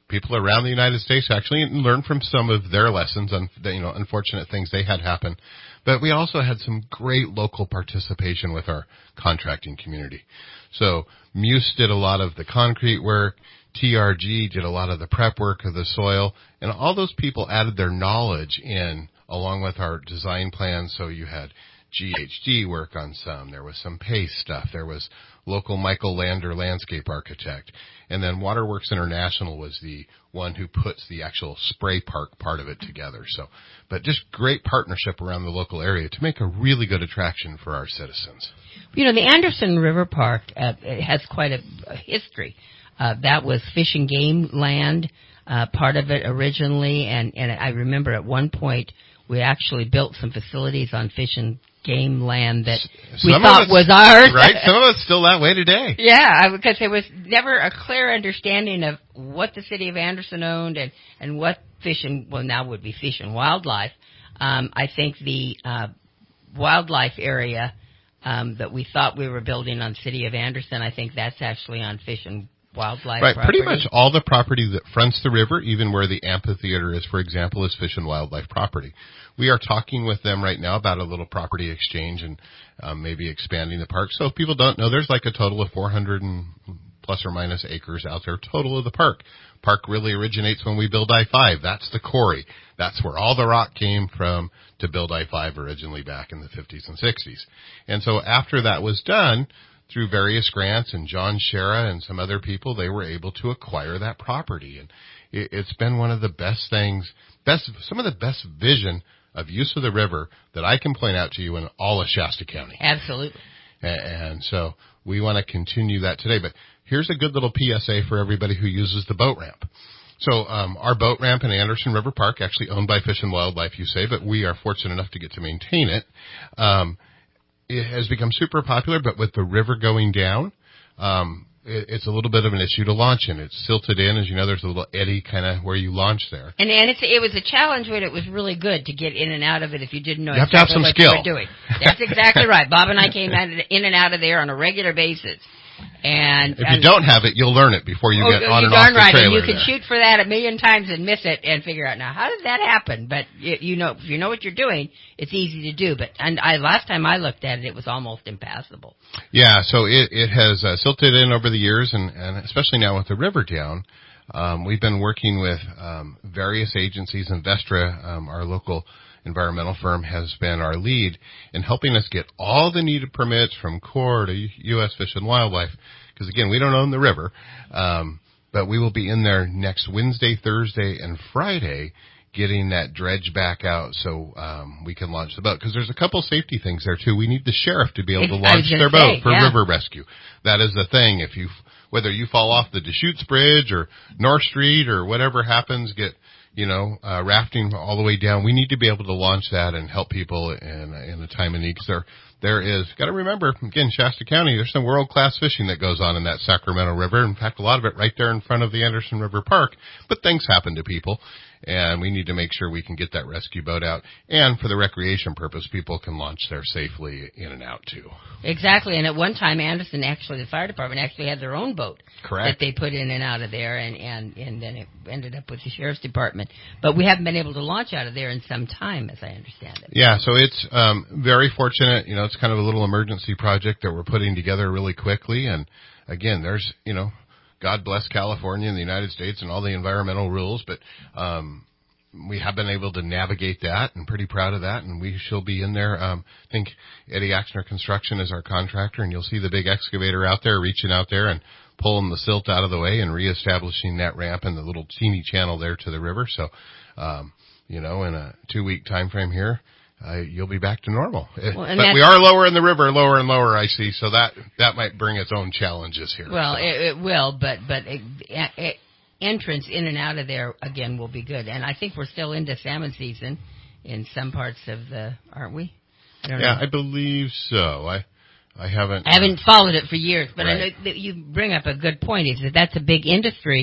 people around the United States actually and learn from some of their lessons on, you know, unfortunate things they had happen. But we also had some great local participation with our contracting community. So Muse did a lot of the concrete work. T R G did a lot of the prep work of the soil. And all those people added their knowledge in along with our design plans. So you had G H D work on some. There was some PACE stuff. There was local Michael Lander landscape architect. And then Waterworks International was the one who puts the actual spray park part of it together. So, but just great partnership around the local area to make a really good attraction for our citizens. You know, the Anderson River Park uh, it has quite a, a history. Uh, that was Fish and Game land, uh, part of it originally. And, and I remember at one point we actually built some facilities on Fish and Game land that we Some thought was ours. Right? Some of it's still that way today. Yeah, because there was never a clear understanding of what the city of Anderson owned and, and what Fish and, well, now would be Fish and Wildlife. Um, I think the uh, wildlife area um, that we thought we were building on City of Anderson, I think that's actually on Fish and Wildlife Right, property. pretty much all the property that fronts the river, even where the amphitheater is, for example, is Fish and Wildlife property. We are talking with them right now about a little property exchange and um, maybe expanding the park. So if people don't know, there's like a total of four hundred and plus or minus acres out there total of the park. Park really originates when we built I five. That's the quarry. That's where all the rock came from to build I five originally back in the fifties and sixties. And so after that was done, through various grants and John Shera and some other people, they were able to acquire that property. And it, it's been one of the best things, best, some of the best vision of use of the river that I can point out to you in all of Shasta County. Absolutely. And, and so we want to continue that today. But here's a good little P S A for everybody who uses the boat ramp. So um, our boat ramp in Anderson River Park, actually owned by Fish and Wildlife, you say, but we are fortunate enough to get to maintain it. Um, It has become super popular, but with the river going down, um, it, it's a little bit of an issue to launch in. It's silted in, as you know. There's a little eddy kind of where you launch there. And and it's, it was a challenge when it was really good to get in and out of it if you didn't know you have to have exactly some what skill. you were doing. That's exactly right. Bob and I came in and out of there on a regular basis. And if and, you don't have it, you'll learn it before you oh, get on you and off darn the right. trailer. And you can there. shoot for that a million times and miss it and figure out, now, how did that happen? But you, you know, if you know what you're doing, it's easy to do. But and I last time I looked at it, it was almost impassable. Yeah, so it, it has uh, silted in over the years, and, and especially now with the river down, um, we've been working with um, various agencies. Investra, um, our local environmental firm, has been our lead in helping us get all the needed permits from Corps to U S Fish and Wildlife. Because, again, we don't own the river, um, but we will be in there next Wednesday, Thursday, and Friday getting that dredge back out so um, we can launch the boat. Because there's a couple safety things there, too. We need the sheriff to be able to launch their say, boat for yeah. river rescue. That is the thing. If you, whether you fall off the Deschutes Bridge or North Street or whatever happens, get, you know, uh, rafting all the way down, we need to be able to launch that and help people in, in a time of need. Because there, there is, got to remember, again, Shasta County, there's some world-class fishing that goes on in that Sacramento River. In fact, a lot of it right there in front of the Anderson River Park. But things happen to people, and we need to make sure we can get that rescue boat out. And for the recreation purpose, people can launch there safely in and out, too. Exactly. And at one time, Anderson, actually, the fire department actually had their own boat. Correct. That they put in and out of there, and, and, and then it ended up with the sheriff's department. But we haven't been able to launch out of there in some time, as I understand it. Yeah, so it's um, very fortunate. You know, it's kind of a little emergency project that we're putting together really quickly. And, again, there's, you know, God bless California and the United States and all the environmental rules, but um, we have been able to navigate that and pretty proud of that, and we shall be in there. Um, I think Eddie Axner Construction is our contractor, and you'll see the big excavator out there reaching out there and pulling the silt out of the way and reestablishing that ramp and the little teeny channel there to the river. So, um, you know, in a two-week time frame here, Uh, you'll be back to normal. Well, but we are lower in the river, lower and lower, I see, so that that might bring its own challenges here. Well, so. it, it will, but but it, it, entrance in and out of there, again, will be good. And I think we're still into salmon season in some parts of the, aren't we? I don't yeah, know. I believe so. I I haven't... I haven't uh, followed it for years, but right. I know that you bring up a good point, is that that's a big industry,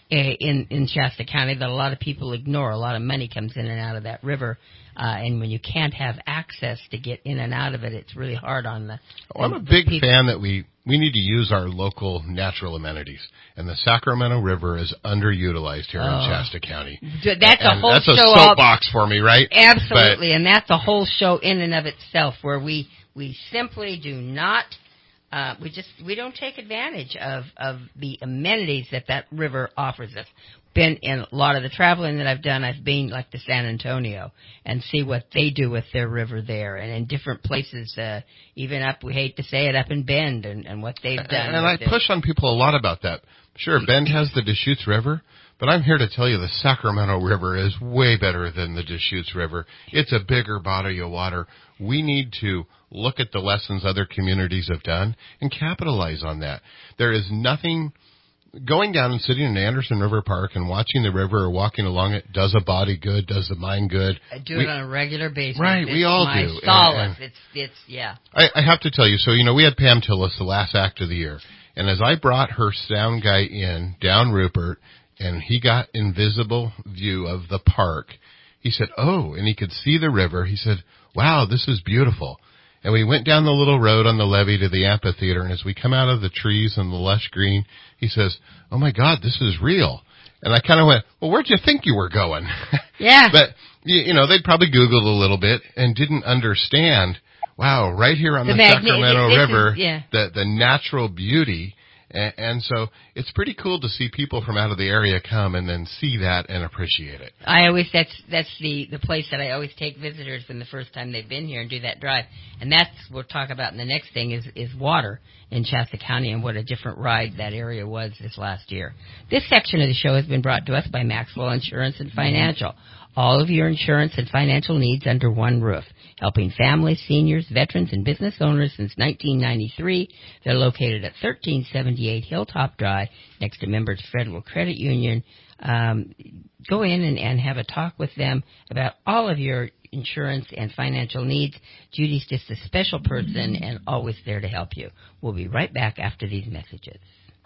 in in Shasta County that a lot of people ignore. A lot of money comes in and out of that river, uh, and when you can't have access to get in and out of it, it's really hard on the. Oh, I'm a big people. fan that we we need to use our local natural amenities, and the Sacramento River is underutilized here oh. in Shasta County. That's and a whole that's show. That's a soapbox for me, right? Absolutely, but, and that's a whole show in and of itself, where we we simply do not. Uh, we just we don't take advantage of, of the amenities that that river offers us. Been in a lot of the traveling that I've done, I've been like to San Antonio and see what they do with their river there, and in different places, uh, even up, we hate to say it, up in Bend, and, and what they've done. And I push on people a lot about that. Sure, Bend has the Deschutes River, but I'm here to tell you the Sacramento River is way better than the Deschutes River. It's a bigger body of water. We need to look at the lessons other communities have done and capitalize on that. There is nothing... Going down and sitting in Anderson River Park and watching the river or walking along it does a body good, does the mind good. I do we, it on a regular basis. Right, it's we all my do. Solace. And, and it's, it's, yeah. I, I have to tell you, so, you know, we had Pam Tillis the last act of the year, and as I brought her sound guy in, down Rupert, and he got invisible view of the park, he said, oh, and he could see the river. He said, wow, this is beautiful. And we went down the little road on the levee to the amphitheater, and as we come out of the trees and the lush green, he says, oh, my God, this is real. And I kind of went, well, where'd you think you were going? Yeah. But, you know, they'd probably Googled a little bit and didn't understand, wow, right here on the, the magni- Sacramento River, is, yeah. the, the natural beauty. And, and so it's pretty cool to see people from out of the area come and then see that and appreciate it. I always, that's, that's the, the place that I always take visitors when the first time they've been here and do that drive. And that's what we'll talk about in the next thing is, is water in Shasta County and what a different ride that area was this last year. This section of the show has been brought to us by Maxwell Insurance and Financial. All of your insurance and financial needs under one roof. Helping families, seniors, veterans, and business owners since nineteen ninety-three. They're located at thirteen seventy-eight Hilltop Drive, next to Members Federal Credit Union. Um, go in and, and have a talk with them about all of your insurance and financial needs. Judy's just a special person and always there to help you. We'll be right back after these messages.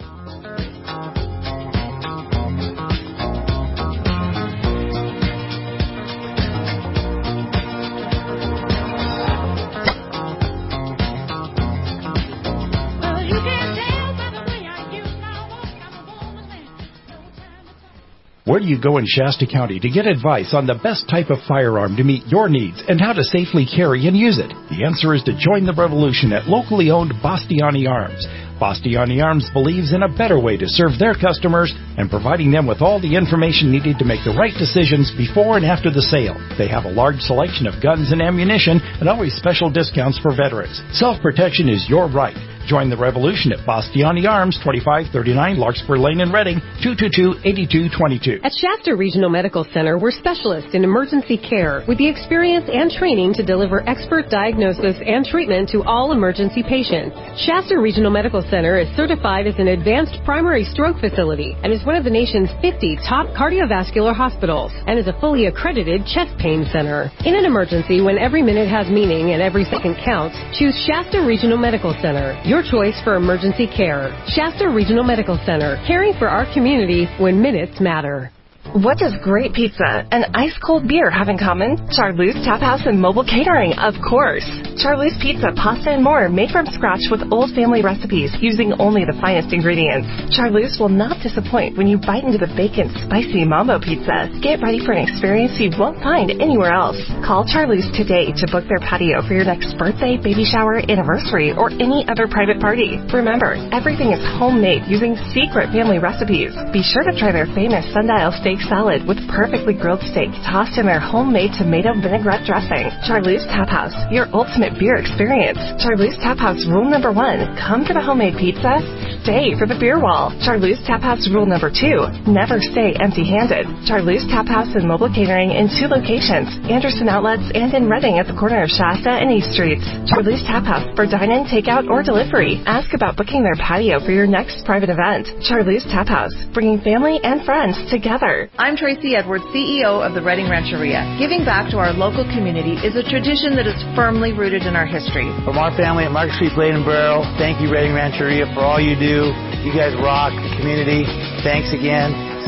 Where do you go in Shasta County to get advice on the best type of firearm to meet your needs and how to safely carry and use it? The answer is to join the revolution at locally owned Bastiani Arms. Bastiani Arms believes in a better way to serve their customers and providing them with all the information needed to make the right decisions before and after the sale. They have a large selection of guns and ammunition and always special discounts for veterans. Self-protection is your right. Join the revolution at Bastiani Arms, twenty-five thirty-nine Larkspur Lane in Reading, two two two, eight two two two. At Shasta Regional Medical Center, we're specialists in emergency care with the experience and training to deliver expert diagnosis and treatment to all emergency patients. Shasta Regional Medical Center is certified as an advanced primary stroke facility and is one of the nation's fifty top cardiovascular hospitals and is a fully accredited chest pain center. In an emergency, when every minute has meaning and every second counts, choose Shasta Regional Medical Center. Your choice for emergency care. Shasta Regional Medical Center, caring for our community when minutes matter. What does great pizza and ice-cold beer have in common? Charlie's Tap House and Mobile Catering, of course. Charlie's Pizza, pasta, and more made from scratch with old family recipes using only the finest ingredients. Charlie's will not disappoint when you bite into the bacon spicy mambo pizza. Get ready for an experience you won't find anywhere else. Call Charlie's today to book their patio for your next birthday, baby shower, anniversary, or any other private party. Remember, everything is homemade using secret family recipes. Be sure to try their famous sundial steak salad with perfectly grilled steak tossed in their homemade tomato vinaigrette dressing. Charlie's Tap House, your ultimate beer experience. Charlie's Tap House rule number one, come for the homemade pizza, stay for the beer wall. Charlie's Tap House rule number two, never stay empty-handed. Charlie's Tap House and Mobile Catering in two locations, Anderson Outlets and in Reading at the corner of Shasta and East Streets. Charlie's Tap House for dine-in, takeout, or delivery. Ask about booking their patio for your next private event. Charlie's Tap House, bringing family and friends together. I'm Tracy Edwards, C E O of the Reading Rancheria. Giving back to our local community is a tradition that is firmly rooted in our history. From our family at Market Street Blade and Barrel, thank you, Reading Rancheria, for all you do. You guys rock the community. Thanks again.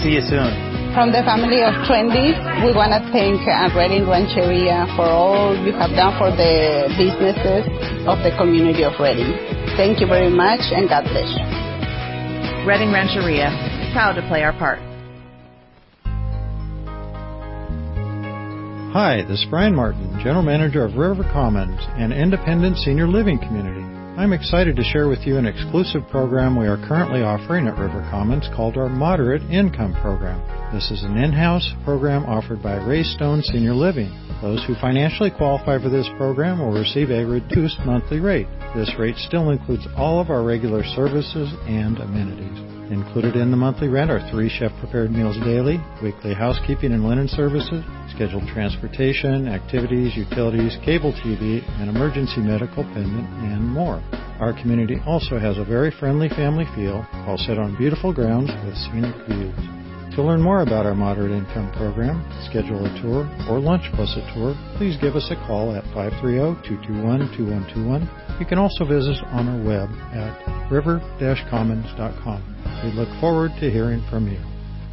See you soon. From the family of Trendy, we want to thank uh, Redding Rancheria for all you have done for the businesses of the community of Redding. Thank you very much, and God bless you. Redding Rancheria, proud to play our part. Hi, this is Brian Martin, General Manager of River Commons, an independent senior living community. I'm excited to share with you an exclusive program we are currently offering at River Commons called our Moderate Income Program. This is an in-house program offered by Ray Stone Senior Living. Those who financially qualify for this program will receive a reduced monthly rate. This rate still includes all of our regular services and amenities. Included in the monthly rent are three chef-prepared meals daily, weekly housekeeping and linen services, scheduled transportation, activities, utilities, cable T V, and emergency medical payment, and more. Our community also has a very friendly family feel, all set on beautiful grounds with scenic views. To learn more about our moderate income program, schedule a tour, or lunch plus a tour, please give us a call at five three zero, two two one, two one two one. You can also visit us on our web at river dash commons dot com. We look forward to hearing from you.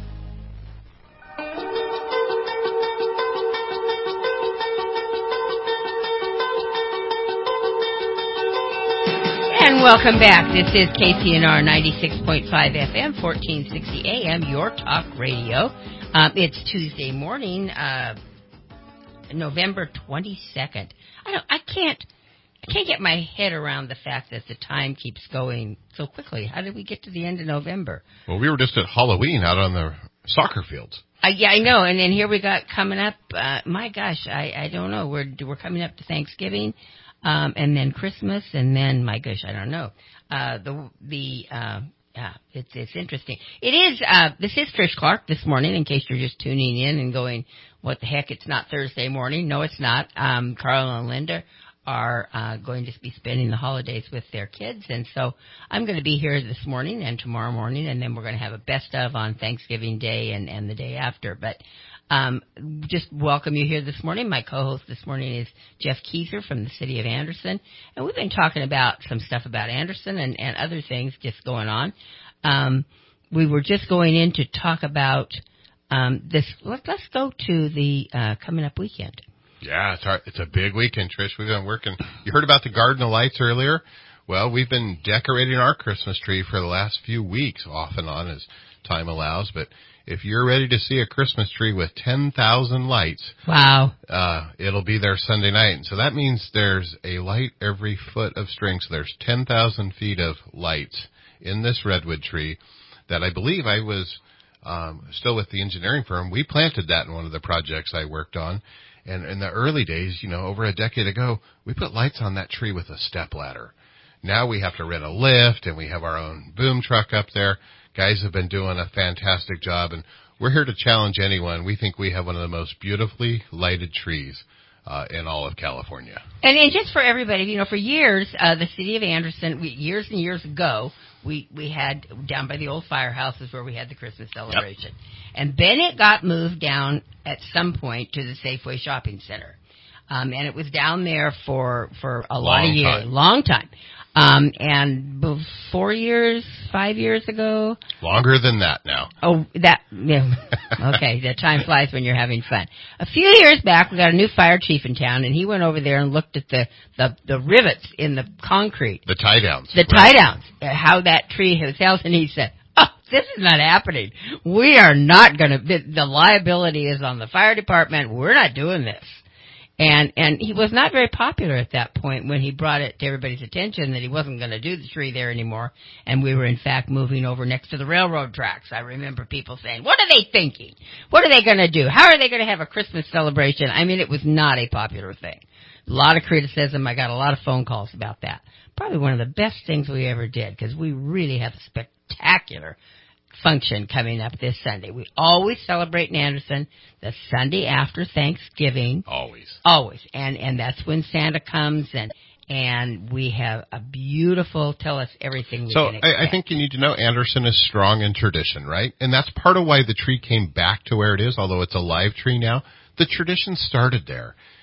And welcome back. This is K C N R ninety-six point five F M, fourteen sixty A M, your talk radio. Um, it's Tuesday morning, uh, November twenty-second. I don't, I can't, I can't get my head around the fact that the time keeps going so quickly. How did we get to the end of November? Well, we were just at Halloween out on the soccer fields. Uh, yeah, I know. And then here we got coming up. Uh, my gosh, I, I don't know. We're we're coming up to Thanksgiving. Um, and then Christmas, and then, my gosh, I don't know. Uh, the, the, uh, yeah, it's, it's interesting. It is, uh, this is Trish Clark this morning, in case you're just tuning in and going, what the heck, it's not Thursday morning. No, it's not. Um, Carl and Linda are, uh, going to be spending the holidays with their kids, and so I'm going to be here this morning and tomorrow morning, and then we're going to have a best of on Thanksgiving Day and, and the day after, but, Um, just welcome you here this morning. My co-host this morning is Jeff Kieser from the city of Anderson. And we've been talking about some stuff about Anderson and, and other things just going on. Um, we were just going in to talk about um, this. Let, let's go to the uh, coming up weekend. Yeah, it's, our, it's a big weekend, Trish. We've been working. You heard about the Garden of Lights earlier? Well, we've been decorating our Christmas tree for the last few weeks, off and on as time allows, but if you're ready to see a Christmas tree with ten thousand lights, wow, uh, it'll be there Sunday night. And so that means there's a light every foot of string. So there's ten thousand feet of lights in this redwood tree that I believe I was um, still with the engineering firm. We planted that in one of the projects I worked on. And in the early days, you know, over a decade ago, we put lights on that tree with a step ladder. Now we have to rent a lift, and we have our own boom truck up there. Guys have been doing a fantastic job, and we're here to challenge anyone. We think we have one of the most beautifully lighted trees uh, in all of California. And, and just for everybody, you know, for years, uh, the city of Anderson, we, years and years ago, we, we had down by the old firehouses where we had the Christmas celebration. Yep. And then it got moved down at some point to the Safeway Shopping Center. Um, and it was down there for, for a long lot of years, time. long time. Um, and four years, five years ago. Longer than that now. Oh, that, yeah. Okay, the time flies when you're having fun. A few years back, we got a new fire chief in town, and he went over there and looked at the, the, the rivets in the concrete. The tie-downs. The right. tie-downs, how that tree was held, and he said, oh, this is not happening. We are not going to, the, the liability is on the fire department. We're not doing this. And and he was not very popular at that point when he brought it to everybody's attention that he wasn't going to do the tree there anymore. And we were, in fact, moving over next to the railroad tracks. I remember people saying, what are they thinking? What are they going to do? How are they going to have a Christmas celebration? I mean, it was not a popular thing. A lot of criticism. I got a lot of phone calls about that. Probably one of the best things we ever did, because we really have a spectacular function coming up this Sunday. We always celebrate in Anderson the Sunday after Thanksgiving. Always. Always. And and that's when Santa comes, and and we have a beautiful, tell us everything we so can expect. I, I think you need to know Anderson is strong in tradition, right? And that's part of why the tree came back to where it is, although it's a live tree now. The tradition started there.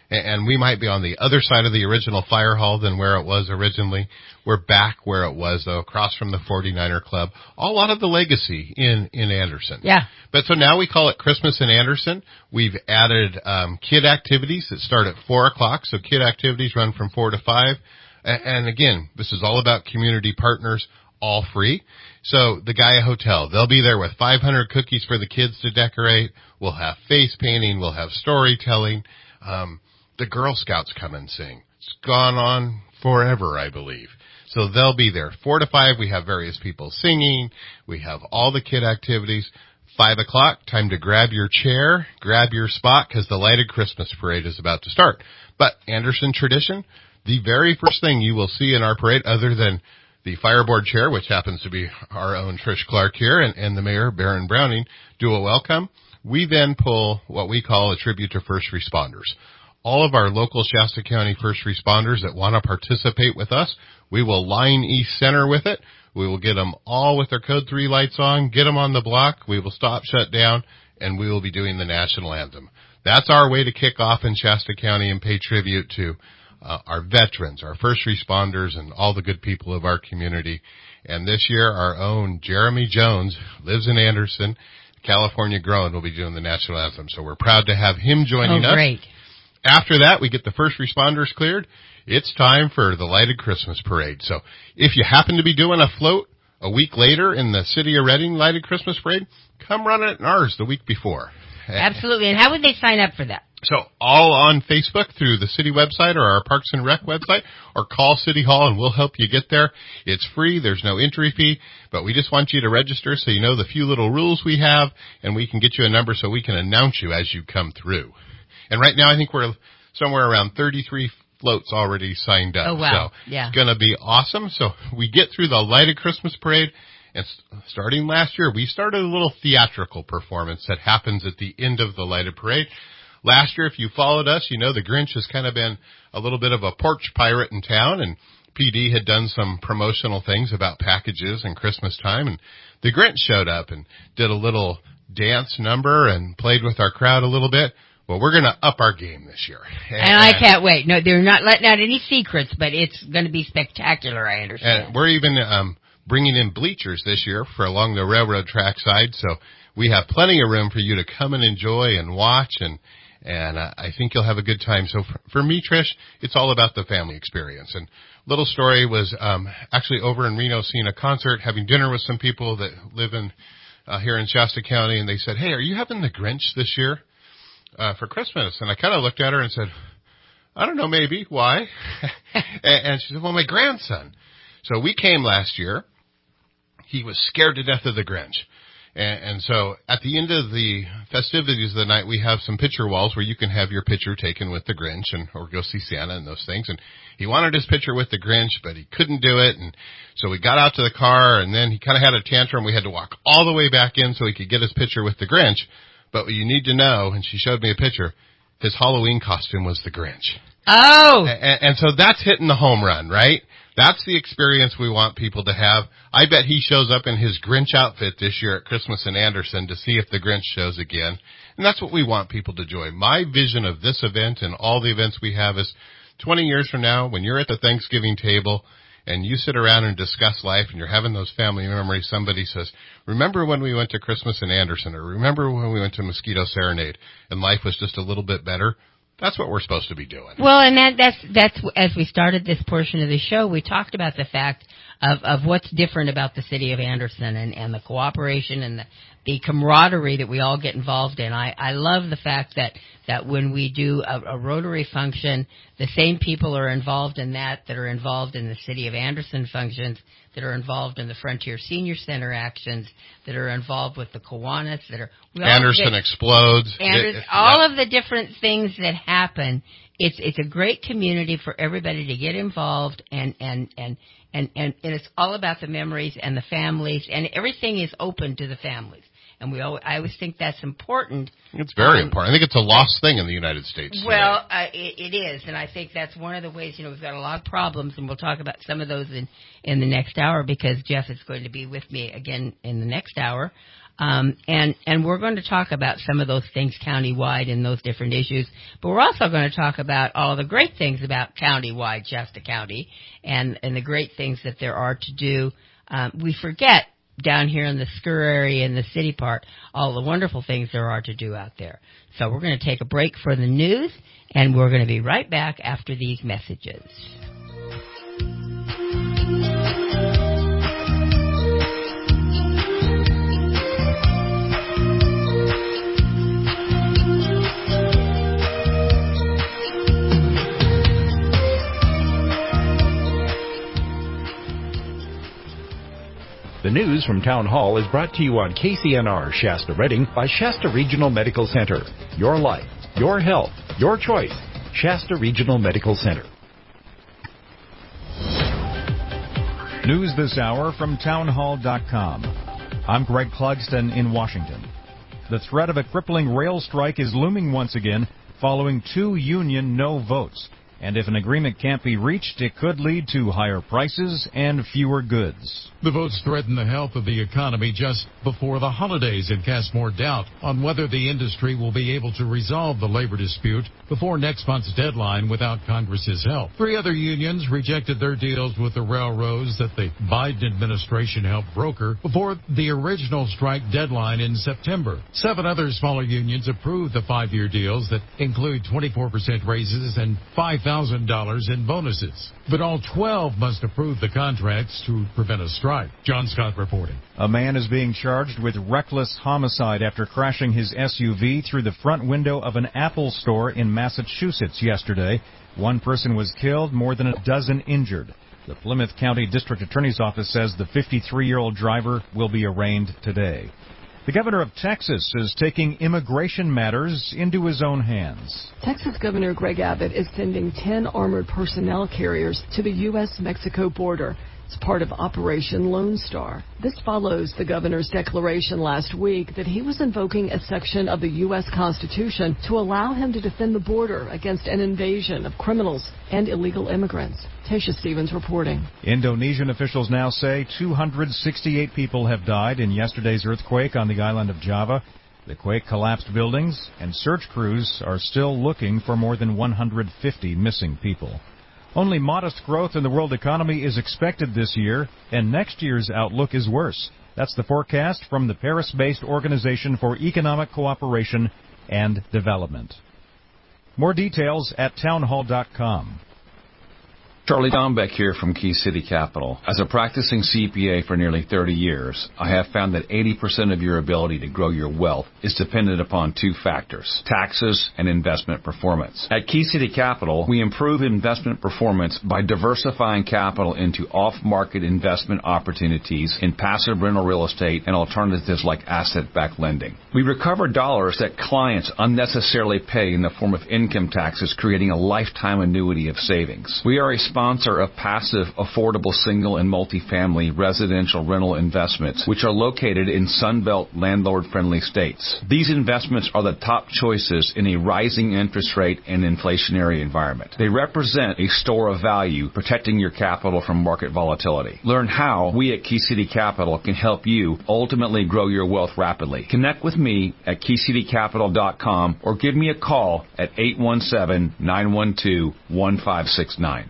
and we might be on the other side of the original fire hall than where it was originally. We're back where it was, though, across from the forty-niner Club. A lot of the legacy in, in Anderson. Yeah. But so now we call it Christmas in Anderson. We've added um, kid activities that start at four o'clock. So kid activities run from four to five. And again, this is all about community partners, all free. So the Gaia Hotel, they'll be there with five hundred cookies for the kids to decorate. We'll have face painting. We'll have storytelling. Um, the Girl Scouts come and sing. It's gone on forever, I believe. So they'll be there. Four to five, we have various people singing. We have all the kid activities. Five o'clock, time to grab your chair, grab your spot, because the lighted Christmas parade is about to start. But Anderson tradition, the very first thing you will see in our parade, other than the fireboard chair, which happens to be our own Trish Clark here, and, and the mayor, Barron Browning, do a welcome. We then pull what we call a tribute to first responders. All of our local Shasta County first responders that want to participate with us, we will line East Center with it. We will get them all with their Code three lights on, get them on the block. We will stop, shut down, and we will be doing the national anthem. That's our way to kick off in Shasta County and pay tribute to uh, our veterans, our first responders, and all the good people of our community. And this year, our own Jeremy Jones lives in Anderson, California grown, will be doing the national anthem. So we're proud to have him joining oh, us. Great. After that, we get the first responders cleared. It's time for the lighted Christmas parade. So if you happen to be doing a float a week later in the City of Redding lighted Christmas parade, come run it in ours the week before. Absolutely. And how would they sign up for that? So all on Facebook through the city website or our Parks and Rec website, or call City Hall and we'll help you get there. It's free. There's no entry fee, but we just want you to register so you know the few little rules we have, and we can get you a number so we can announce you as you come through. And right now I think we're somewhere around thirty-three floats already signed up. Oh, wow. So yeah. It's going to be awesome. So we get through the lighted Christmas parade, and starting last year, we started a little theatrical performance that happens at the end of the lighted parade. Last year, if you followed us, you know the Grinch has kind of been a little bit of a porch pirate in town, and P D had done some promotional things about packages and Christmas time, and the Grinch showed up and did a little dance number and played with our crowd a little bit. Well, we're going to up our game this year. And, and I can't wait. No, they're not letting out any secrets, but it's going to be spectacular, I understand. And we're even um bringing in bleachers this year for along the railroad track side, so we have plenty of room for you to come and enjoy and watch, and and uh, I think you'll have a good time. So for, for me, Trish, it's all about the family experience. And little story was um actually over in Reno seeing a concert, having dinner with some people that live in uh, here in Shasta County, and they said, "Hey, are you having the Grinch this year uh, for Christmas?" And I kind of looked at her and said, "I don't know, maybe. Why?" and, and she said, "Well, my grandson." So we came last year. He was scared to death of the Grinch. And, and so at the end of the festivities of the night, we have some picture walls where you can have your picture taken with the Grinch and or go see Santa and those things. And he wanted his picture with the Grinch, but he couldn't do it. And so we got out to the car, and then he kind of had a tantrum. We had to walk all the way back in so he could get his picture with the Grinch. But what you need to know, and she showed me a picture, his Halloween costume was the Grinch. Oh! And, and so that's hitting the home run, right? That's the experience we want people to have. I bet he shows up in his Grinch outfit this year at Christmas in Anderson to see if the Grinch shows again. And that's what we want people to enjoy. My vision of this event and all the events we have is twenty years from now, when you're at the Thanksgiving table and you sit around and discuss life and you're having those family memories, somebody says, "Remember when we went to Christmas in Anderson?" or "Remember when we went to Mosquito Serenade and life was just a little bit better?" That's what we're supposed to be doing. Well, and that, that's, that's, as we started this portion of the show, we talked about the fact of, of what's different about the city of Anderson and, and the cooperation and the, the camaraderie that we all get involved in. I, I love the fact that, that when we do a, a Rotary function, the same people are involved in that that are involved in the city of Anderson functions, that are involved in the Frontier Senior Center actions, that are involved with the Kiwanis, that are... Anderson get, Explodes. Anderson, it, all yeah. of the different things that happen. It's it's a great community for everybody to get involved, and, and, and, and, and, and it's all about the memories and the families, and everything is open to the families. And we always, I always think that's important. It's very um, important. I think it's a lost thing in the United States. Well, uh, it, it is, and I think that's one of the ways, you know, we've got a lot of problems, and we'll talk about some of those in, in the next hour, because Jeff is going to be with me again in the next hour. Um, and, and we're going to talk about some of those things countywide and those different issues, but we're also going to talk about all the great things about countywide Shasta County and, and the great things that there are to do. Um, we forget down here in the Skur area and the city part all the wonderful things there are to do out there. So we're going to take a break for the news, and we're going to be right back after these messages. The news from Town Hall is brought to you on K C N R Shasta Redding by Shasta Regional Medical Center. Your life, your health, your choice. Shasta Regional Medical Center. News this hour from town hall dot com. I'm Greg Clugston in Washington. The threat of a crippling rail strike is looming once again following two union no votes. And if an agreement can't be reached, it could lead to higher prices and fewer goods. The votes threaten the health of the economy just before the holidays and cast more doubt on whether the industry will be able to resolve the labor dispute before next month's deadline without Congress's help. Three other unions rejected their deals with the railroads that the Biden administration helped broker before the original strike deadline in September. Seven other smaller unions approved the five-year deals that include twenty-four percent raises and five thousand dollars in bonuses. But all twelve must approve the contracts to prevent a strike. John Scott reporting. A man is being charged with reckless homicide after crashing his S U V through the front window of an Apple store in Massachusetts yesterday. One person was killed, more than a dozen injured. The Plymouth County District Attorney's Office says the fifty-three-year-old driver will be arraigned today. The governor of Texas is taking immigration matters into his own hands. Texas Governor Greg Abbott is sending ten armored personnel carriers to the U S Mexico border. It's part of Operation Lone Star. This follows the governor's declaration last week that he was invoking a section of the U S Constitution to allow him to defend the border against an invasion of criminals and illegal immigrants. Tasha Stevens reporting. Indonesian officials now say two hundred sixty-eight people have died in yesterday's earthquake on the island of Java. The quake collapsed buildings, and search crews are still looking for more than one hundred fifty missing people. Only modest growth in the world economy is expected this year, and next year's outlook is worse. That's the forecast from the Paris-based Organization for Economic Cooperation and Development. More details at town hall dot com. Charlie Dombeck here from Key City Capital. As a practicing C P A for nearly thirty years, I have found that eighty percent of your ability to grow your wealth is dependent upon two factors, taxes and investment performance. At Key City Capital, we improve investment performance by diversifying capital into off-market investment opportunities in passive rental real estate and alternatives like asset-backed lending. We recover dollars that clients unnecessarily pay in the form of income taxes, creating a lifetime annuity of savings. We are a sponsor of passive, affordable single and multifamily residential rental investments, which are located in Sunbelt landlord-friendly states. These investments are the top choices in a rising interest rate and inflationary environment. They represent a store of value, protecting your capital from market volatility. Learn how we at Key City Capital can help you ultimately grow your wealth rapidly. Connect with me at key city capital dot com or give me a call at eight one seven, nine one two, one five six nine.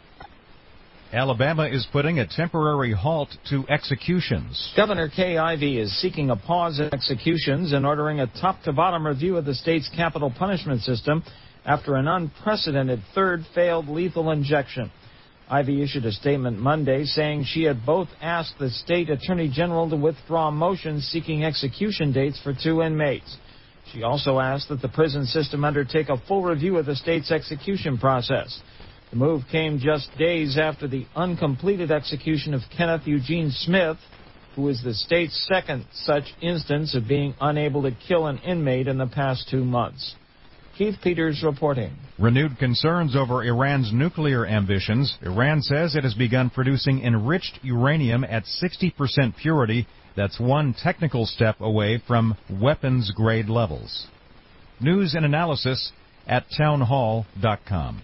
Alabama is putting a temporary halt to executions. Governor Kay Ivey is seeking a pause in executions and ordering a top-to-bottom review of the state's capital punishment system after an unprecedented third failed lethal injection. Ivey issued a statement Monday saying she had both asked the state attorney general to withdraw motions seeking execution dates for two inmates. She also asked that the prison system undertake a full review of the state's execution process. The move came just days after the uncompleted execution of Kenneth Eugene Smith, who is the state's second such instance of being unable to kill an inmate in the past two months. Keith Peters reporting. Renewed concerns over Iran's nuclear ambitions. Iran says it has begun producing enriched uranium at sixty percent purity. That's one technical step away from weapons-grade levels. News and analysis at townhall dot com.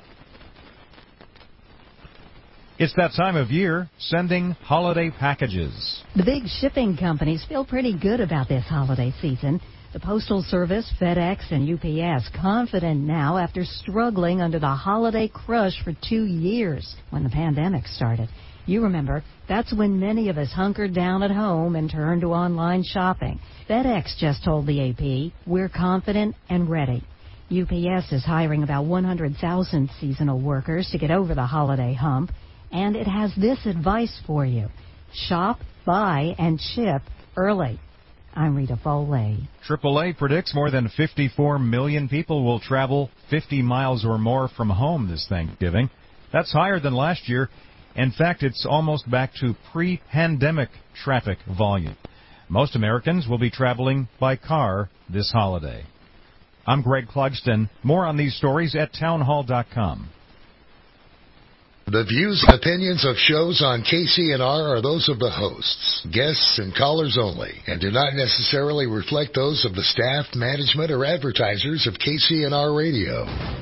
It's that time of year, sending holiday packages. The big shipping companies feel pretty good about this holiday season. The Postal Service, FedEx, and U P S confident now after struggling under the holiday crush for two years when the pandemic started. You remember, that's when many of us hunkered down at home and turned to online shopping. FedEx just told the A P, we're confident and ready. U P S is hiring about one hundred thousand seasonal workers to get over the holiday hump. And it has this advice for you. Shop, buy, and ship early. I'm Rita Foley. triple A predicts more than fifty-four million people will travel fifty miles or more from home this Thanksgiving. That's higher than last year. In fact, it's almost back to pre-pandemic traffic volume. Most Americans will be traveling by car this holiday. I'm Greg Clugston. More on these stories at townhall dot com. The views and opinions of shows on K C N R are those of the hosts, guests, and callers only, and do not necessarily reflect those of the staff, management, or advertisers of K C N R Radio.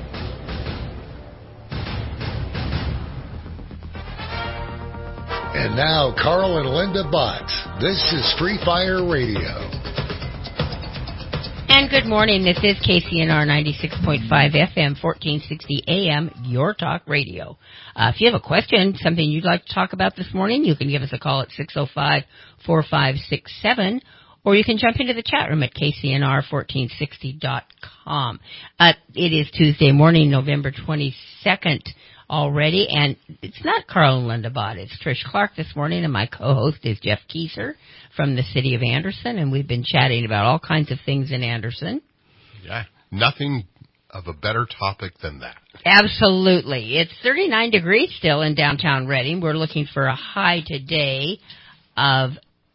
And now, Carl and Linda Bott. This is Free Fire Radio. And good morning. This is K C N R ninety-six point five F M, fourteen sixty A M, Your Talk Radio. Uh, if you have a question, something you'd like to talk about this morning, you can give us a call at six oh five, four five six seven, or you can jump into the chat room at K C N R fourteen sixty dot com. Uh, it is Tuesday morning, November twenty-second already, and it's not Carl and Linda Bott. It's Trish Clark this morning, and my co-host is Jeff Kieser from the city of Anderson, and we've been chatting about all kinds of things in Anderson. Yeah, nothing of a better topic than that. Absolutely. It's thirty-nine degrees still in downtown Reading. We're looking for a high today of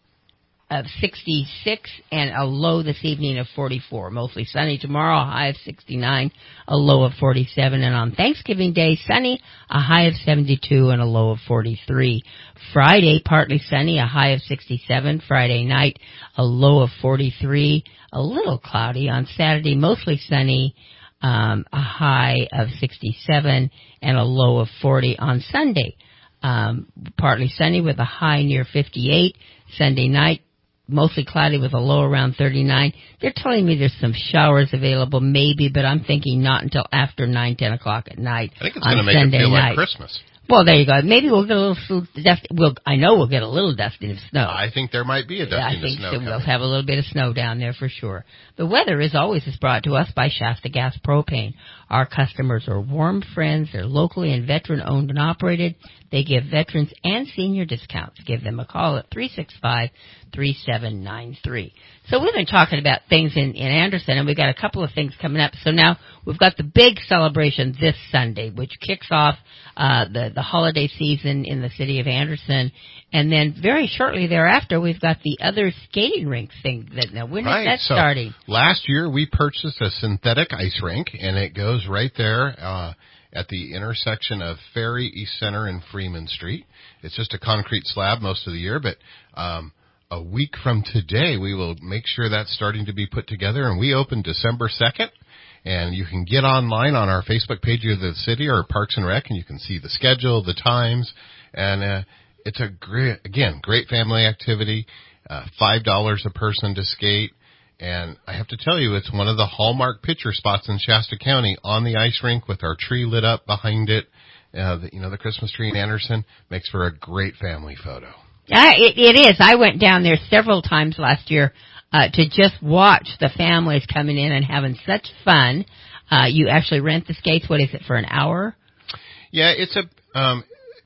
of sixty-six and a low this evening of forty-four. Mostly sunny tomorrow, a high of sixty-nine, a low of forty-seven. And on Thanksgiving Day, sunny, a high of seventy-two and a low of forty-three. Friday, partly sunny, a high of sixty-seven. Friday night, a low of forty-three, a little cloudy. On Saturday, mostly sunny, um, a high of sixty-seven and a low of forty. On Sunday, um, partly sunny with a high near fifty-eight. Sunday night, mostly cloudy with a low around thirty-nine. They're telling me there's some showers available, maybe, but I'm thinking not until after nine, ten o'clock at night. I think it's going to make Sunday it feel night. Like Christmas. Well, there you go. Maybe we'll get a little dust. We'll, I know we'll get a little dusting of snow. I think there might be a dusting yeah, I of think snow. So coming. We'll have a little bit of snow down there for sure. The weather, as always, is brought to us by Shasta Gas Propane. Our customers are warm friends. They're locally and veteran-owned and operated. They give veterans and senior discounts. Give them a call at three six five, three seven nine three. So we've been talking about things in, in Anderson, and we've got a couple of things coming up. So now we've got the big celebration this Sunday, which kicks off uh, the, the holiday season in the city of Anderson. And then very shortly thereafter, we've got the other skating rink thing. That Now, when right. is that so starting? Last year, we purchased a synthetic ice rink, and it goes right there uh, at the intersection of Ferry, East Center, and Freeman Street. It's just a concrete slab most of the year, but um, a week from today, we will make sure that's starting to be put together, and we open December second. And you can get online on our Facebook page of the city or Parks and Rec, and you can see the schedule, the times, and uh, it's a great, again, great family activity, uh, five dollars a person to skate. And I have to tell you, it's one of the hallmark picture spots in Shasta County on the ice rink with our tree lit up behind it. Uh, the, you know, the Christmas tree in Anderson makes for a great family photo. Uh, it, it is. I went down there several times last year uh, to just watch the families coming in and having such fun. Uh, you actually rent the skates. What is it, for an hour? Yeah, it's a um,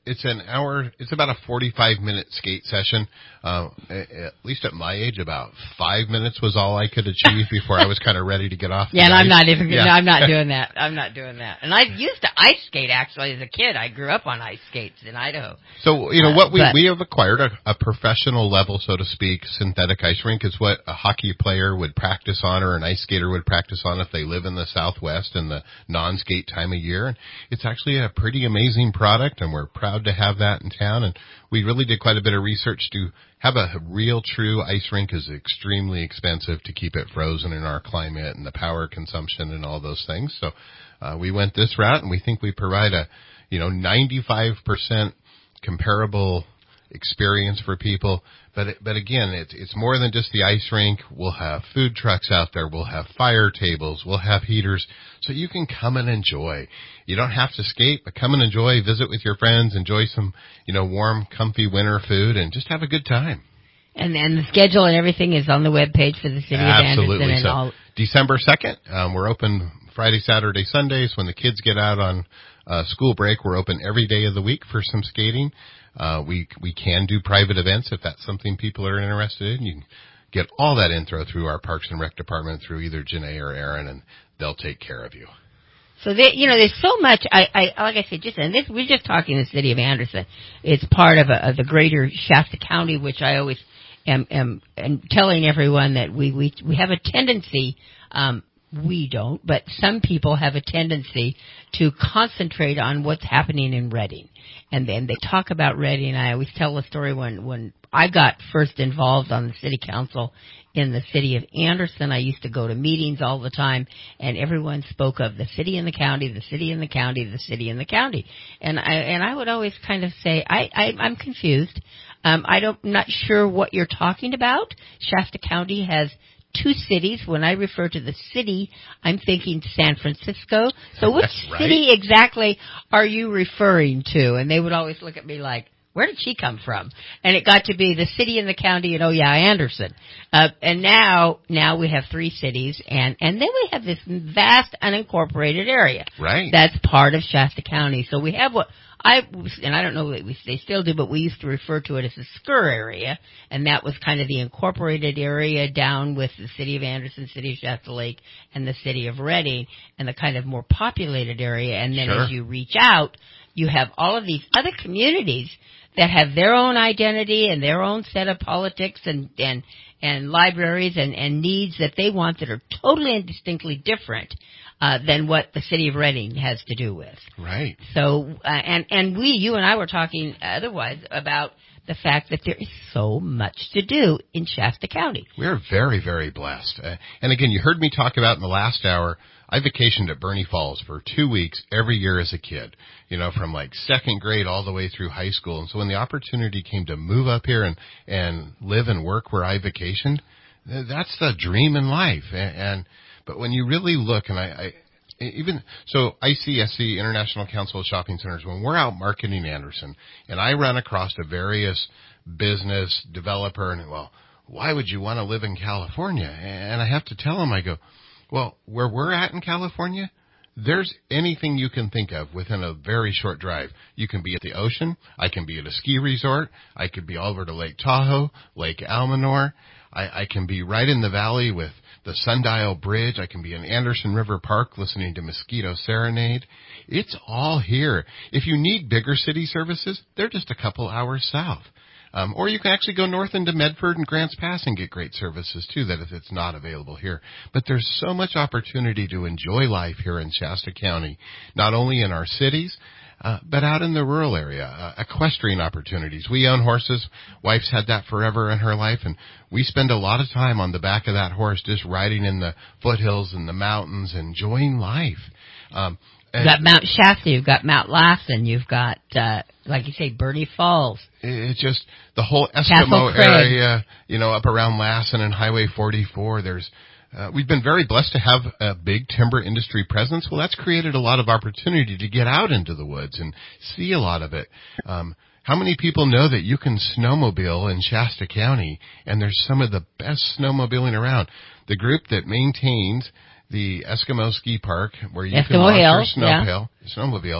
it's an hour. It's about a forty-five minute skate session. Uh, at least at my age, about five minutes was all I could achieve before I was kind of ready to get off. Yeah, the and I'm ice. not even. Yeah. No, I'm not doing that. I'm not doing that. And I used to ice skate actually as a kid. I grew up on ice skates in Idaho. So you know uh, what we but, we have acquired a, a professional level, so to speak. Synthetic ice rink is what a hockey player would practice on, or an ice skater would practice on if they live in the Southwest in the non-skate time of year. And it's actually a pretty amazing product, and we're proud to have that in town. And we really did quite a bit of research to have a real, true ice rink is extremely expensive to keep it frozen in our climate and the power consumption and all those things. So uh, we went this route, and we think we provide a, you know, ninety-five percent comparable experience for people. But it, but again, it's it's more than just the ice rink. We'll have food trucks out there. We'll have fire tables. We'll have heaters, so you can come and enjoy. You don't have to skate, but come and enjoy. Visit with your friends. Enjoy some, you know, warm, comfy winter food, and just have a good time. And and the schedule and everything is on the web page for the city Absolutely. of Anderson. And so all. December second, um, we're open Friday, Saturday, Sundays. When the kids get out on uh, school break, we're open every day of the week for some skating. Uh, we we can do private events if that's something people are interested in. You can get all that info through our Parks and Rec department, through either Janae or Aaron, and they'll take care of you. So they, you know, there's so much. I, I like I said, just and this we're just talking the city of Anderson. It's part of, a, of the greater Shasta County, which I always am, am, am telling everyone that we we we have a tendency. Um, we don't, but some people have a tendency to concentrate on what's happening in Redding. And then they talk about Redding. I always tell the story when, when I got first involved on the city council in the city of Anderson. I used to go to meetings all the time, and everyone spoke of the city and the county, the city and the county, the city and the county. And I, and I would always kind of say, I, I, I'm confused. Um, I don't, I'm not sure what you're talking about. Shasta County has two cities. When I refer to the city, I'm thinking San Francisco. So which right. city exactly are you referring to? And they would always look at me like, where did she come from? And it got to be the city and the county, and oh yeah, Anderson. Uh, and now, now we have three cities, and, and then we have this vast unincorporated area. Right. That's part of Shasta County. So we have what, I, and I don't know if they still do, but we used to refer to it as the S C U R area, and that was kind of the incorporated area down with the city of Anderson, city of Shasta Lake, and the city of Redding, and the kind of more populated area. And then Sure. as you reach out, you have all of these other communities that have their own identity and their own set of politics and, and, and libraries and, and needs that they want that are totally and distinctly different uh, than what the city of Redding has to do with. Right. So, uh, and, and we, you and I were talking otherwise about the fact that there is so much to do in Shasta County. We're very, very blessed. Uh, and again, you heard me talk about in the last hour, I vacationed at Bernie Falls for two weeks every year as a kid, you know, from like second grade all the way through high school. And so when the opportunity came to move up here and, and live and work where I vacationed, that's the dream in life. And, and but when you really look, and I, I even so, I C S C, International Council of Shopping Centers, when we're out marketing Anderson, and I run across a various business developer, and well, why would you want to live in California? And I have to tell them, I go, well, where we're at in California, there's anything you can think of within a very short drive. You can be at the ocean. I can be at a ski resort. I could be all over to Lake Tahoe, Lake Almanor. I, I can be right in the valley with the Sundial Bridge. I can be in Anderson River Park listening to Mosquito Serenade. It's all here. If you need bigger city services, they're just a couple hours south. Um, or you can actually go north into Medford and Grants Pass and get great services, too, that if it's not available here. But there's so much opportunity to enjoy life here in Shasta County, not only in our cities, uh, but out in the rural area. Uh, equestrian opportunities. We own horses. Wife's had that forever in her life, and we spend a lot of time on the back of that horse just riding in the foothills and the mountains, enjoying life. Um, You've got Mount Shasta, you've got Mount Lassen, you've got, uh, like you say, Bernie Falls. It's just the whole Eskimo area, you know, up around Lassen and Highway forty-four. There's, uh, we've been very blessed to have a big timber industry presence. Well, that's created a lot of opportunity to get out into the woods and see a lot of it. Um, how many people know that you can snowmobile in Shasta County, and there's some of the best snowmobiling around? The group that maintains the Eskimo Ski Park, where you Eskimo can launch Hill, your snow yeah. hill, snowmobile,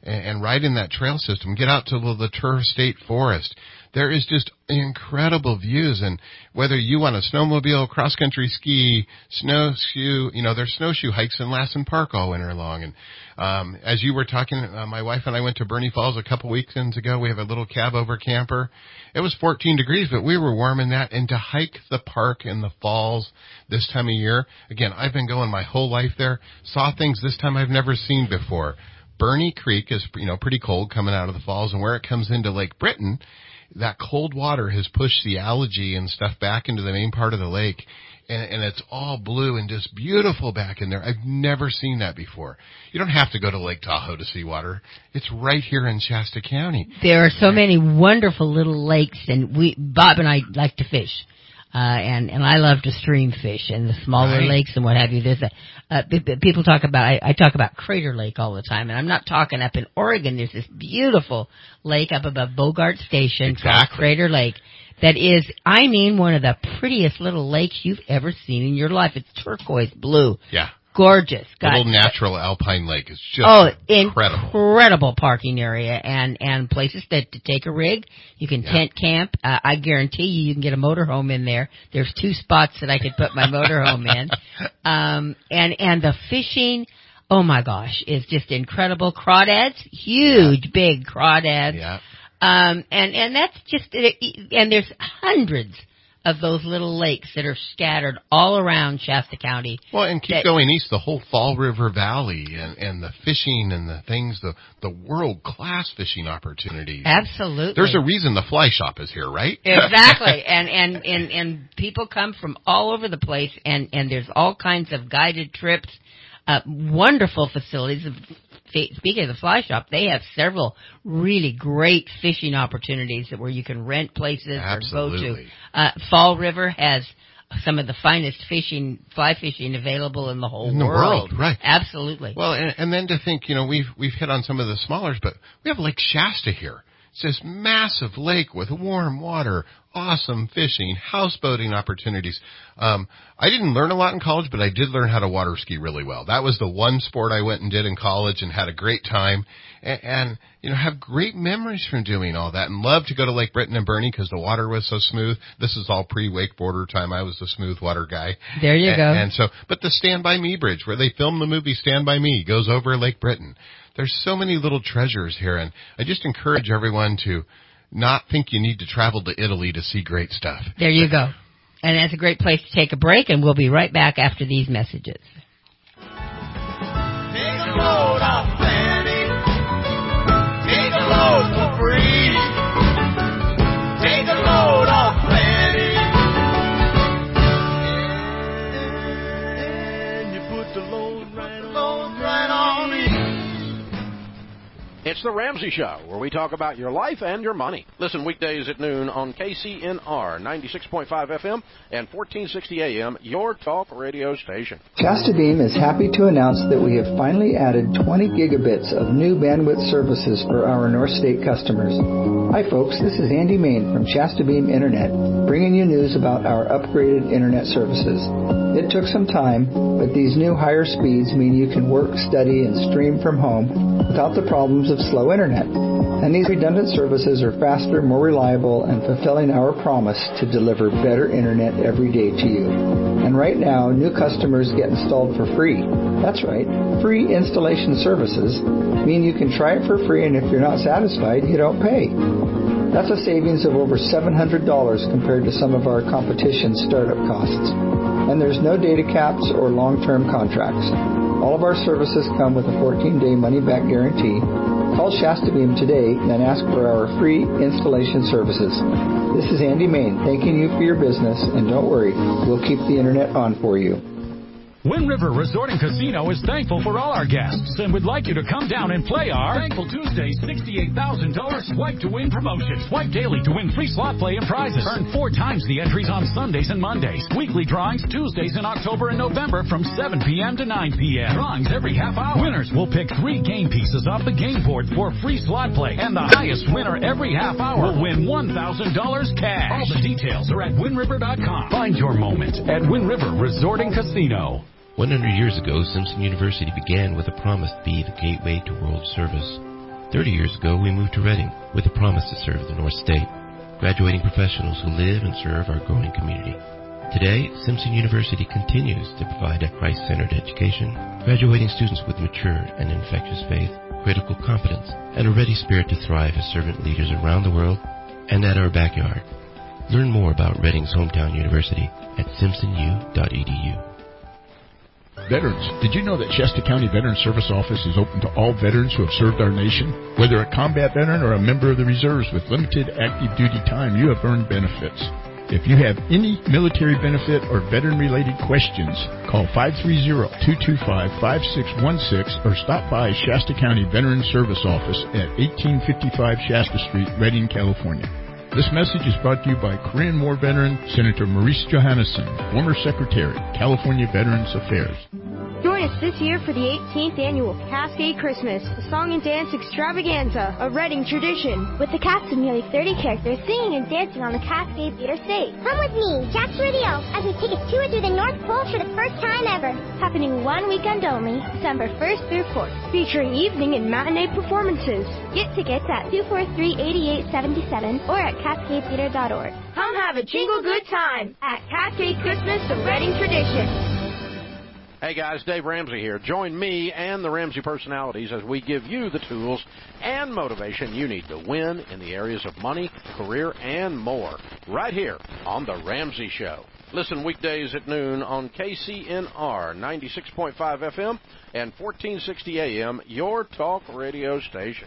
and, and ride in that trail system. Get out to the Latour State Forest. There is just incredible views, and whether you want a snowmobile, cross-country ski, snowshoe, you know, there's snowshoe hikes in Lassen Park all winter long. And um, as you were talking, uh, my wife and I went to Bernie Falls a couple weekends ago. We have a little cab-over camper. It was fourteen degrees, but we were warm in that. And to hike the park and the falls this time of year, again, I've been going my whole life there, saw things this time I've never seen before. Bernie Creek is, you know, pretty cold coming out of the falls, and where it comes into Lake Britain, that cold water has pushed the algae and stuff back into the main part of the lake, and, and it's all blue and just beautiful back in there. I've never seen that before. You don't have to go to Lake Tahoe to see water. It's right here in Shasta County. There are so many wonderful little lakes, and we, Bob and I like to fish. Uh, and, and I love to stream fish and the smaller Right. lakes and what have you. There's a, uh, p- p- people talk about, I, I talk about Crater Lake all the time, and I'm not talking up in Oregon. There's this beautiful lake up above Bogart Station called Crater Lake that is, I mean, one of the prettiest little lakes you've ever seen in your life. It's turquoise blue. Yeah. Gorgeous. Little Got- natural alpine lake is just oh, incredible. incredible parking area and, and places that to take a rig. You can Yeah. tent camp. Uh, I guarantee you, you can get a motorhome in there. There's two spots that I could put my motorhome in. Um, and, and the fishing, oh my gosh, is just incredible. Crawdads, huge, yeah. big crawdads. Yeah. Um, and, and that's just, and there's hundreds of those little lakes that are scattered all around Shasta County. Well, and keep that, going east, the whole Fall River Valley and, and the fishing and the things, the, the world-class fishing opportunities. Absolutely. There's a reason the fly shop is here, right? Exactly. and, and, and, and people come from all over the place, and, and there's all kinds of guided trips, uh, wonderful facilities. Speaking of the fly shop, they have several really great fishing opportunities where you can rent places Absolutely. or go to. Uh, Fall River has some of the finest fishing, fly fishing available in the whole in the world. world, right? Absolutely. Well, and, and then to think, you know, we've we've hit on some of the smallers, but we have Lake Shasta here. It's this massive lake with warm water, awesome fishing, houseboating opportunities. Um, I didn't learn a lot in college, but I did learn how to water ski really well. That was the one sport I went and did in college and had a great time and, and you know, have great memories from doing all that and love to go to Lake Britain and Bernie because the water was so smooth. This is all pre-wakeboarder time. I was the smooth water guy. There you and, go. And so, but the Stand By Me Bridge where they filmed the movie Stand By Me goes over Lake Britain. There's so many little treasures here, and I just encourage everyone to not think you need to travel to Italy to see great stuff. There you go. And that's a great place to take a break, and we'll be right back after these messages. Take a load off Fanny. Take a load for free. Take a load off Fanny. And you put the load right on, right on me. It's The Ramsey Show, where we talk about your life and your money. Listen weekdays at noon on K C N R ninety-six point five F M and fourteen sixty A M, your talk radio station. Shasta Beam is happy to announce that we have finally added twenty gigabits of new bandwidth services for our North State customers. Hi folks, this is Andy Main from Shasta Beam Internet, bringing you news about our upgraded internet services. It took some time, but these new higher speeds mean you can work, study, and stream from home without the problems of slow internet. And these redundant services are faster, more reliable, and fulfilling our promise to deliver better internet every day to you. And right now, new customers get installed for free. That's right, free installation services mean you can try it for free, and if you're not satisfied, you don't pay. That's a savings of over seven hundred dollars compared to some of our competition's startup costs. And there's no data caps or long-term contracts. All of our services come with a fourteen-day money-back guarantee. Call Shasta Beam today and ask for our free installation services. This is Andy Main thanking you for your business, and don't worry, we'll keep the internet on for you. Wind River Resort and Casino is thankful for all our guests and would like you to come down and play our Thankful Tuesday sixty-eight thousand dollars Swipe to Win promotion. Swipe daily to win free slot play and prizes. Earn four times the entries on Sundays and Mondays. Weekly drawings Tuesdays in October and November from seven p.m. to nine p.m. Drawings every half hour. Winners will pick three game pieces off the game board for free slot play, and the highest winner every half hour will win one thousand dollars cash. All the details are at wind river dot com. Find your moment at Wind River Resort and Casino. one hundred years ago, Simpson University began with a promise to be the gateway to world service. thirty years ago, we moved to Reading with a promise to serve the North State, graduating professionals who live and serve our growing community. Today, Simpson University continues to provide a Christ-centered education, graduating students with mature and infectious faith, critical competence, and a ready spirit to thrive as servant leaders around the world and at our backyard. Learn more about Reading's hometown university at simpson u dot e d u. Veterans, did you know that Shasta County Veteran Service Office is open to all veterans who have served our nation? Whether a combat veteran or a member of the reserves with limited active duty time, you have earned benefits. If you have any military benefit or veteran-related questions, call five three zero, two two five, five six one six or stop by Shasta County Veteran Service Office at eighteen fifty-five Shasta Street, Redding, California. This message is brought to you by Korean War veteran Senator Maurice Johannesson, former Secretary, California Veterans Affairs. Join us this year for the eighteenth annual Cascade Christmas, a song and dance extravaganza, a Reading tradition. With the cast of nearly thirty characters singing and dancing on the Cascade Theater stage. Come with me, Jack's Radio, as we take a tour through the North Pole for the first time ever. Happening one weekend only, December first through fourth. Featuring evening and matinee performances. Get tickets at two four three, eight eight seven seven or at cascade theater dot org. Come have a jingle good time at Cascade Christmas, the Reading tradition. Hey guys, Dave Ramsey here. Join me and the Ramsey personalities as we give you the tools and motivation you need to win in the areas of money, career, and more. Right here on The Ramsey Show. Listen weekdays at noon on K C N R ninety-six point five F M and fourteen sixty A M, your talk radio station.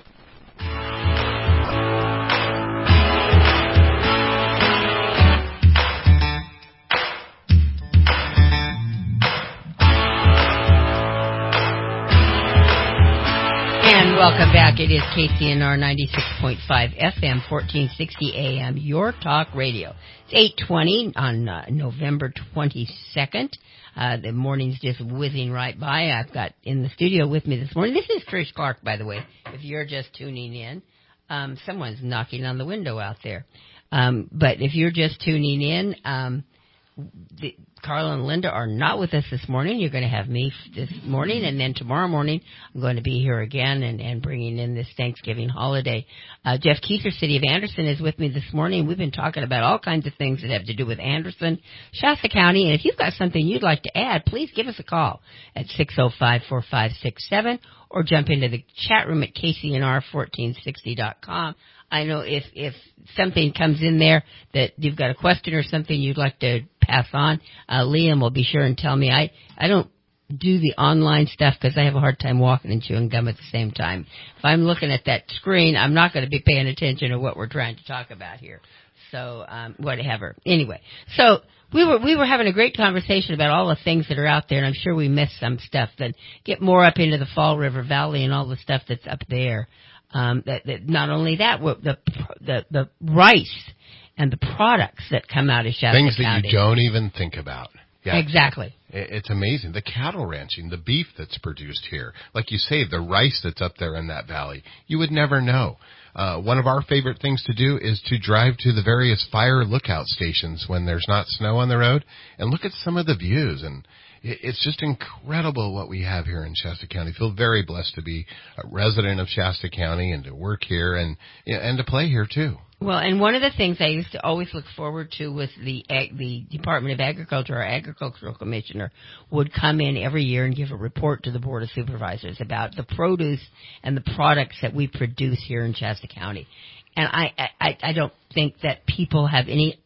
And welcome back. It is K C N R ninety-six point five F M, fourteen sixty A M, your talk radio. It's eight twenty on uh, November twenty-second. Uh, the morning's just whizzing right by. I've got in the studio with me this morning. This is Trish Clark, by the way, if you're just tuning in. Um, someone's knocking on the window out there. Um, but if you're just tuning in, um, the, Carla and Linda are not with us this morning. You're going to have me this morning, and then tomorrow morning I'm going to be here again and, and bringing in this Thanksgiving holiday. Uh, Jeff Kiefer, City of Anderson, is with me this morning. We've been talking about all kinds of things that have to do with Anderson, Shasta County, and if you've got something you'd like to add, please give us a call at six oh five, four five six seven or jump into the chat room at K C N R fourteen sixty dot com. I know if, if something comes in there that you've got a question or something you'd like to pass on, uh, Liam will be sure and tell me. I, I don't do the online stuff because I have a hard time walking and chewing gum at the same time. If I'm looking at that screen, I'm not going to be paying attention to what we're trying to talk about here. So, um, whatever. Anyway, so we were, we were having a great conversation about all the things that are out there, and I'm sure we missed some stuff. Then get more up into the Fall River Valley and all the stuff that's up there. Um, that, that not only that, the, the, the rice and the products that come out of Shasta Things County. that you don't even think about. Yeah. Exactly. It's amazing. The cattle ranching, the beef that's produced here. Like you say, the rice that's up there in that valley. You would never know. Uh, one of our favorite things to do is to drive to the various fire lookout stations when there's not snow on the road and look at some of the views. And it's just incredible what we have here in Shasta County. I feel very blessed to be a resident of Shasta County and to work here and and to play here, too. Well, and one of the things I used to always look forward to was the the Department of Agriculture, our agricultural commissioner, would come in every year and give a report to the Board of Supervisors about the produce and the products that we produce here in Shasta County. And I, I, I don't think that people have any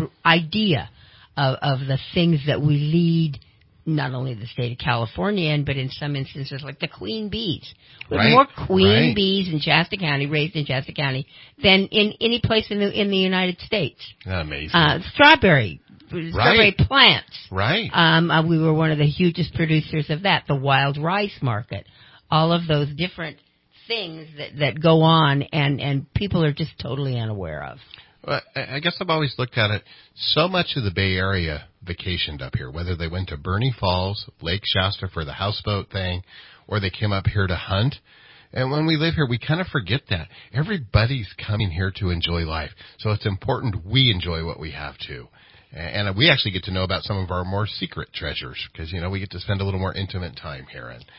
idea of, of the things that we lead not only the state of California in, but in some instances like the queen bees. We have right, more queen right. bees in Shasta County, raised in Shasta County, than in any place in the in the United States. Amazing. Uh, strawberry, strawberry right. plants. Right. Um, uh, we were one of the hugest producers of that. The wild rice market. All of those different things that, that go on and, and people are just totally unaware of. Well, I guess I've always looked at it, so much of the Bay Area vacationed up here, whether they went to Bernie Falls, Lake Shasta for the houseboat thing, or they came up here to hunt. And when we live here, we kind of forget that. Everybody's coming here to enjoy life. So it's important we enjoy what we have, too. And we actually get to know about some of our more secret treasures because, you know, we get to spend a little more intimate time here. And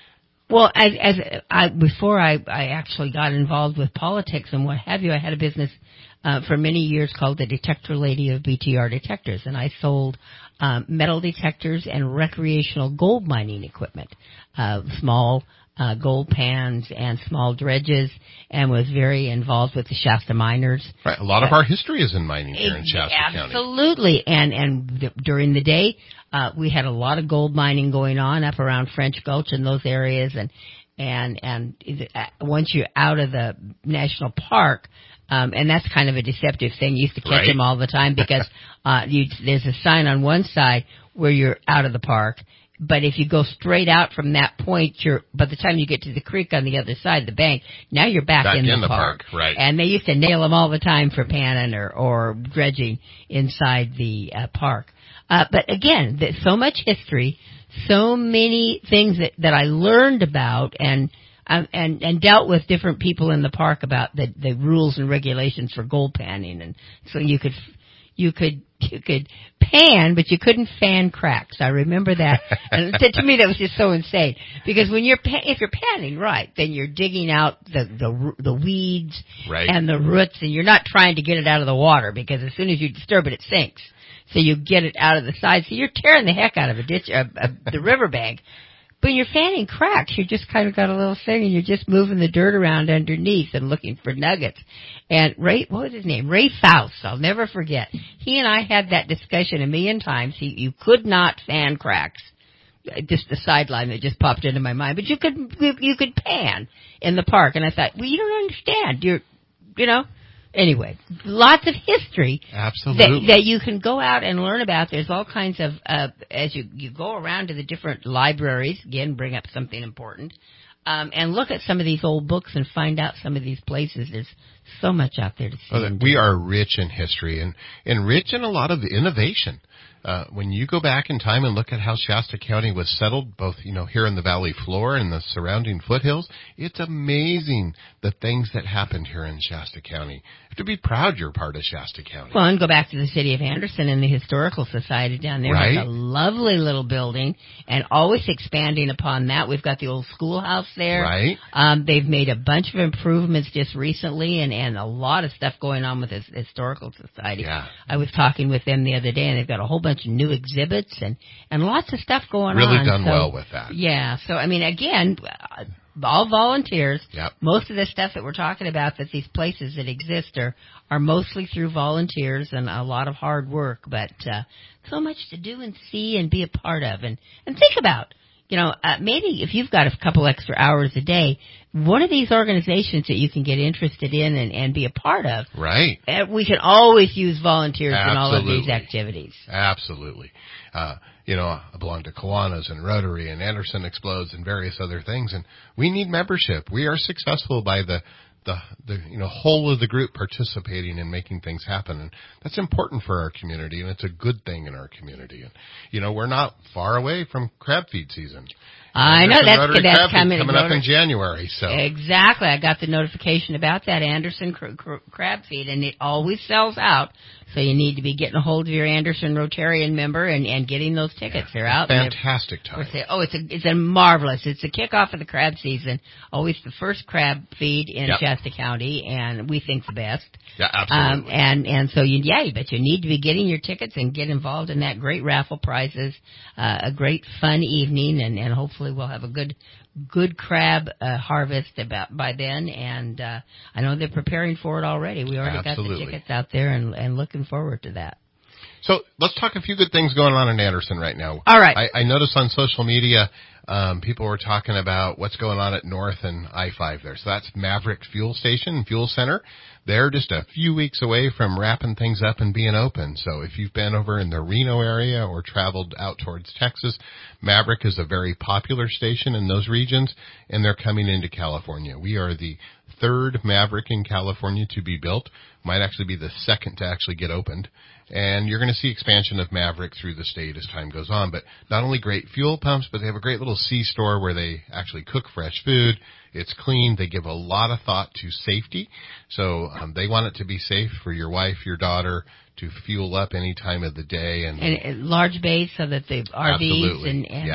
Well, as, as I, before I, I actually got involved with politics and what have you, I had a business uh, for many years called the Detector Lady of B T R Detectors, and I sold um, metal detectors and recreational gold mining equipment, uh, small uh, gold pans and small dredges, and was very involved with the Shasta miners. Right, a lot of uh, our history is in mining here in Shasta absolutely. County. Absolutely, and and th- during the day. Uh, we had a lot of gold mining going on up around French Gulch and those areas, and and and uh, once you're out of the national park, um, and that's kind of a deceptive thing. You used to catch Right. them all the time because uh, you, there's a sign on one side where you're out of the park, but if you go straight out from that point, you're by the time you get to the creek on the other side of the bank, now you're back, Back in, in the, the park. park, right. And they used to nail them all the time for panning or or dredging inside the uh, park. Uh, but again, there's so much history, so many things that, that I learned about and, um, and, and dealt with different people in the park about the, the rules and regulations for gold panning. And so you could, you could, you could pan, but you couldn't fan cracks. I remember that. And to, to me, that was just so insane because when you're, pa- if you're panning right, then you're digging out the, the, the weeds Right. and the roots, and you're not trying to get it out of the water because as soon as you disturb it, it sinks. So you get it out of the side. So you're tearing the heck out of a ditch, uh, uh, the riverbank. But you're fanning cracks. You just kind of got a little thing, and you're just moving the dirt around underneath and looking for nuggets. And Ray, what was his name? Ray Faust. I'll never forget. He and I had that discussion a million times. He, you could not fan cracks. Just the sideline that just popped into my mind. But you could, you could pan in the park. And I thought, well, you don't understand. You're, you know. Anyway, lots of history Absolutely. that, that you can go out and learn about. There's all kinds of, uh, as you, you go around to the different libraries, again, bring up something important, um, and look at some of these old books and find out some of these places. There's so much out there to see. Oh, we are rich in history and, and rich in a lot of innovation. Uh, when you go back in time and look at how Shasta County was settled, both, you know, here in the valley floor and the surrounding foothills, it's amazing the things that happened here in Shasta County. You have to be proud you're part of Shasta County. Well, and go back to the city of Anderson and the Historical Society down there. Right. It's a lovely little building and always expanding upon that. We've got the old schoolhouse there. Right. Um, they've made a bunch of improvements just recently and, and a lot of stuff going on with the Historical Society. Yeah. I was talking with them the other day and they've got a whole bunch of new exhibits and, and lots of stuff going Really on. done So, well with that. Yeah. So, I mean, again, uh, all volunteers. Yep. Most of the stuff that we're talking about that these places that exist are, are mostly through volunteers and a lot of hard work, but uh, so much to do and see and be a part of. And, and think about, you know, uh, maybe if you've got a couple extra hours a day, one of these organizations that you can get interested in and, and be a part of. Right. Uh, we can always use volunteers Absolutely. in all of these activities. Absolutely. Uh, you know, I belong to Kiwanis and Rotary and Anderson Explodes and various other things, and we need membership. We are successful by the, the, the, you know, whole of the group participating and making things happen, and that's important for our community, and it's a good thing in our community. And, you know, we're not far away from crab feed season. I know, that's, Rotary that's crab feed coming, coming up in January, so. Exactly. I got the notification about that Anderson cr- cr- crab feed, and it always sells out. So you need to be getting a hold of your Anderson Rotarian member and, and getting those tickets. They're out. Fantastic time. Say, oh, it's a it's a marvelous. It's a kickoff of the crab season. Always the first crab feed in Yep. Shasta County, and we think the best. Yeah, absolutely. Um, and and so you yeah, but you need to be getting your tickets and get involved in that great raffle prizes, uh, a great fun evening, and, and hopefully we'll have a good good crab uh, harvest about by then. And uh, I know they're preparing for it already. We already Absolutely. got the tickets out there, and, and looking forward to that. So let's talk a few good things going on in Anderson right now. All right. I, I noticed on social media, um, people were talking about what's going on at North and I five there. So that's Maverick Fuel Station, Fuel Center. They're just a few weeks away from wrapping things up and being open. So if you've been over in the Reno area or traveled out towards Texas, Maverick is a very popular station in those regions, and they're coming into California. We are the third Maverick in California to be built. Might actually be the second to actually get opened. And you're going to see expansion of Maverick through the state as time goes on. But not only great fuel pumps, but they have a great little C-store where they actually cook fresh food. It's clean. They give a lot of thought to safety. So um, they want it to be safe for your wife, your daughter, to fuel up any time of the day. And, and, and large bays so that the R Vs absolutely. and, and yep.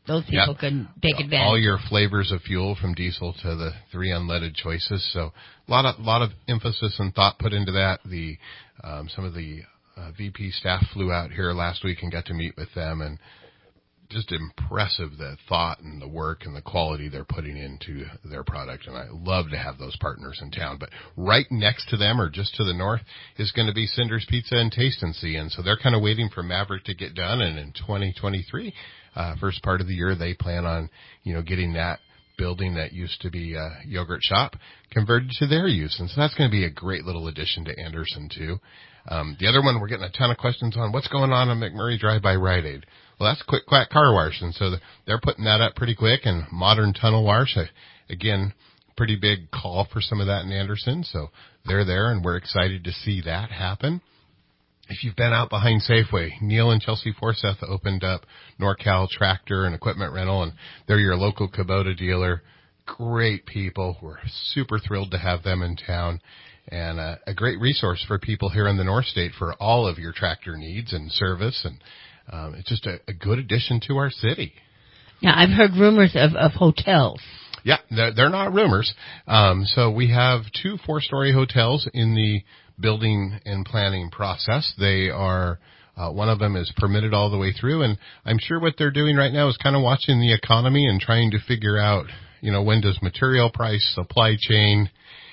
those people Yep. can take advantage. All your flavors of fuel, from diesel to the three unleaded choices. So a lot of lot of emphasis and thought put into that. The um, some of the uh, V P staff flew out here last week and got to meet with them, and just impressive, the thought and the work and the quality they're putting into their product. And I love to have those partners in town. But right next to them, or just to the north, is going to be Cinder's Pizza and Taste and See. And so they're kind of waiting for Maverick to get done. And in twenty twenty-three, uh, first part of the year, they plan on, you know, getting that building that used to be a yogurt shop converted to their use. And so that's going to be a great little addition to Anderson, too. Um, the other one we're getting a ton of questions on, what's going on on McMurray Drive by Rite Aid? Well, that's Quick Quack Car Wash, and so they're putting that up pretty quick. And Modern Tunnel Wash, again, pretty big call for some of that in Anderson, so they're there, and we're excited to see that happen. If you've been out behind Safeway, Neil and Chelsea Forsyth opened up NorCal Tractor and Equipment Rental, and they're your local Kubota dealer. Great people. We're super thrilled to have them in town, and uh, a great resource for people here in the North State for all of your tractor needs and service, and Um, it's just a, a good addition to our city. Now, I've heard rumors of, of hotels. Yeah, they're, they're not rumors. Um, so we have two four-story hotels in the building and planning process. They are, uh, one of them is permitted all the way through, and I'm sure what they're doing right now is kind of watching the economy and trying to figure out, you know, when does material price, supply chain,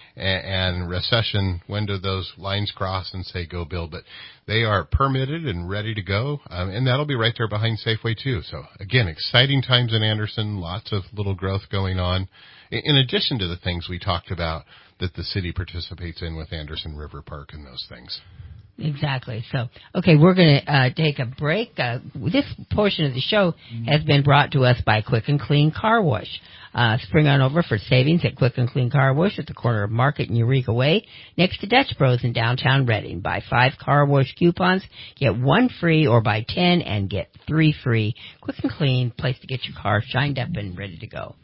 and recession, when do those lines cross and say go build? But they are permitted and ready to go, um, and that'll be right there behind Safeway too. So again, exciting times in Anderson, lots of little growth going on, in addition to the things we talked about that the city participates in with Anderson River Park and those things. Exactly. So, okay, we're going to uh, take a break. Uh, this portion of the show has been brought to us by Quick and Clean Car Wash. Uh, spring on over for savings at Quick and Clean Car Wash at the corner of Market and Eureka Way, next to Dutch Bros in downtown Reading. Buy five car wash coupons, get one free, or buy ten and get three free. Quick and Clean, place to get your car shined up and ready to go.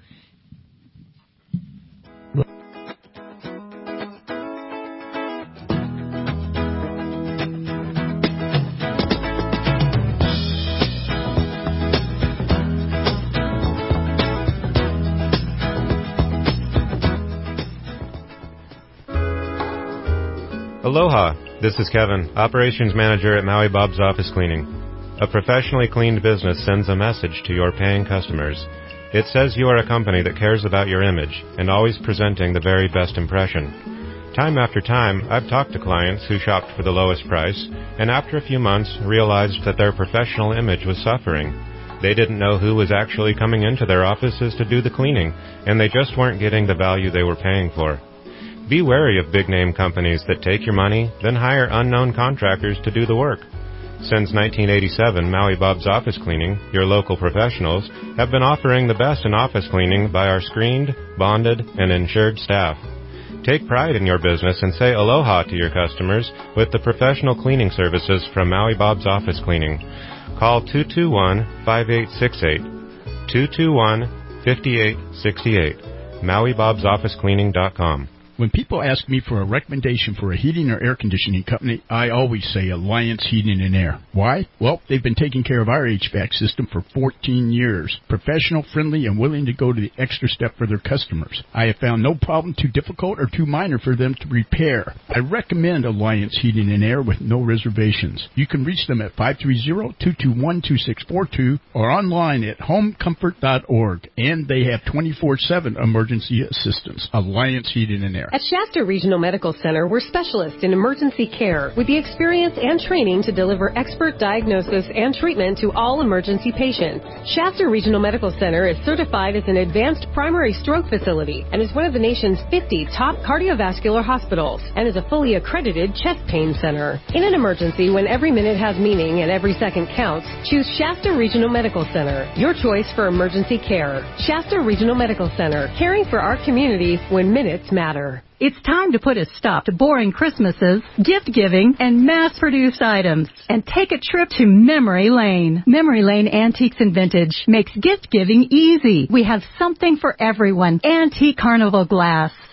Aloha, this is Kevin, Operations Manager at Maui Bob's Office Cleaning. A professionally cleaned business sends a message to your paying customers. It says you are a company that cares about your image and always presenting the very best impression. Time after time, I've talked to clients who shopped for the lowest price and after a few months realized that their professional image was suffering. They didn't know who was actually coming into their offices to do the cleaning, and they just weren't getting the value they were paying for. Be wary of big-name companies that take your money, then hire unknown contractors to do the work. Since nineteen eighty-seven, Maui Bob's Office Cleaning, your local professionals, have been offering the best in office cleaning by our screened, bonded, and insured staff. Take pride in your business and say aloha to your customers with the professional cleaning services from Maui Bob's Office Cleaning. Call two two one, five eight six eight, two two one, five eight six eight, Maui Bob's Office Cleaning dot com. When people ask me for a recommendation for a heating or air conditioning company, I always say Alliance Heating and Air. Why? Well, they've been taking care of our H V A C system for fourteen years. Professional, friendly, and willing to go to the extra step for their customers. I have found no problem too difficult or too minor for them to repair. I recommend Alliance Heating and Air with no reservations. You can reach them at five three zero, two two one, two six four two or online at home comfort dot org. And they have twenty-four seven emergency assistance. Alliance Heating and Air. At Shasta Regional Medical Center, we're specialists in emergency care with the experience and training to deliver expert diagnosis and treatment to all emergency patients. Shasta Regional Medical Center is certified as an advanced primary stroke facility and is one of the nation's fifty top cardiovascular hospitals and is a fully accredited chest pain center. In an emergency, when every minute has meaning and every second counts, choose Shasta Regional Medical Center, your choice for emergency care. Shasta Regional Medical Center, caring for our community when minutes matter. It's time to put a stop to boring Christmases, gift-giving, and mass-produced items, and take a trip to Memory Lane. Memory Lane Antiques and Vintage makes gift-giving easy. We have something for everyone. Antique Carnival glass,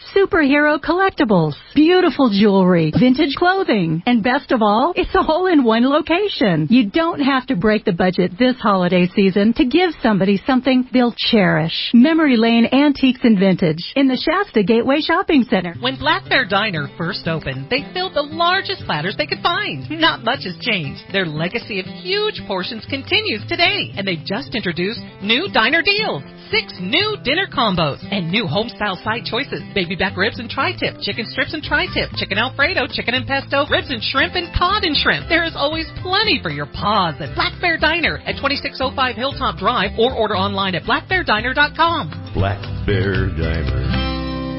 superhero collectibles, beautiful jewelry, vintage clothing, and best of all, it's all in one location. You don't have to break the budget this holiday season to give somebody something they'll cherish. Memory Lane Antiques and Vintage in the Shasta Gateway Shopping Center. When Black Bear Diner first opened, they filled the largest platters they could find. Not much has changed. Their legacy of huge portions continues today, and they just introduced new diner deals. Six new dinner combos and new home-style side choices. Baby back ribs and tri-tip, chicken strips and tri-tip, chicken Alfredo, chicken and pesto, ribs and shrimp, and cod and shrimp. There is always plenty for your paws at Black Bear Diner at twenty-six oh five Hilltop Drive or order online at black bear diner dot com. Black Bear Diner.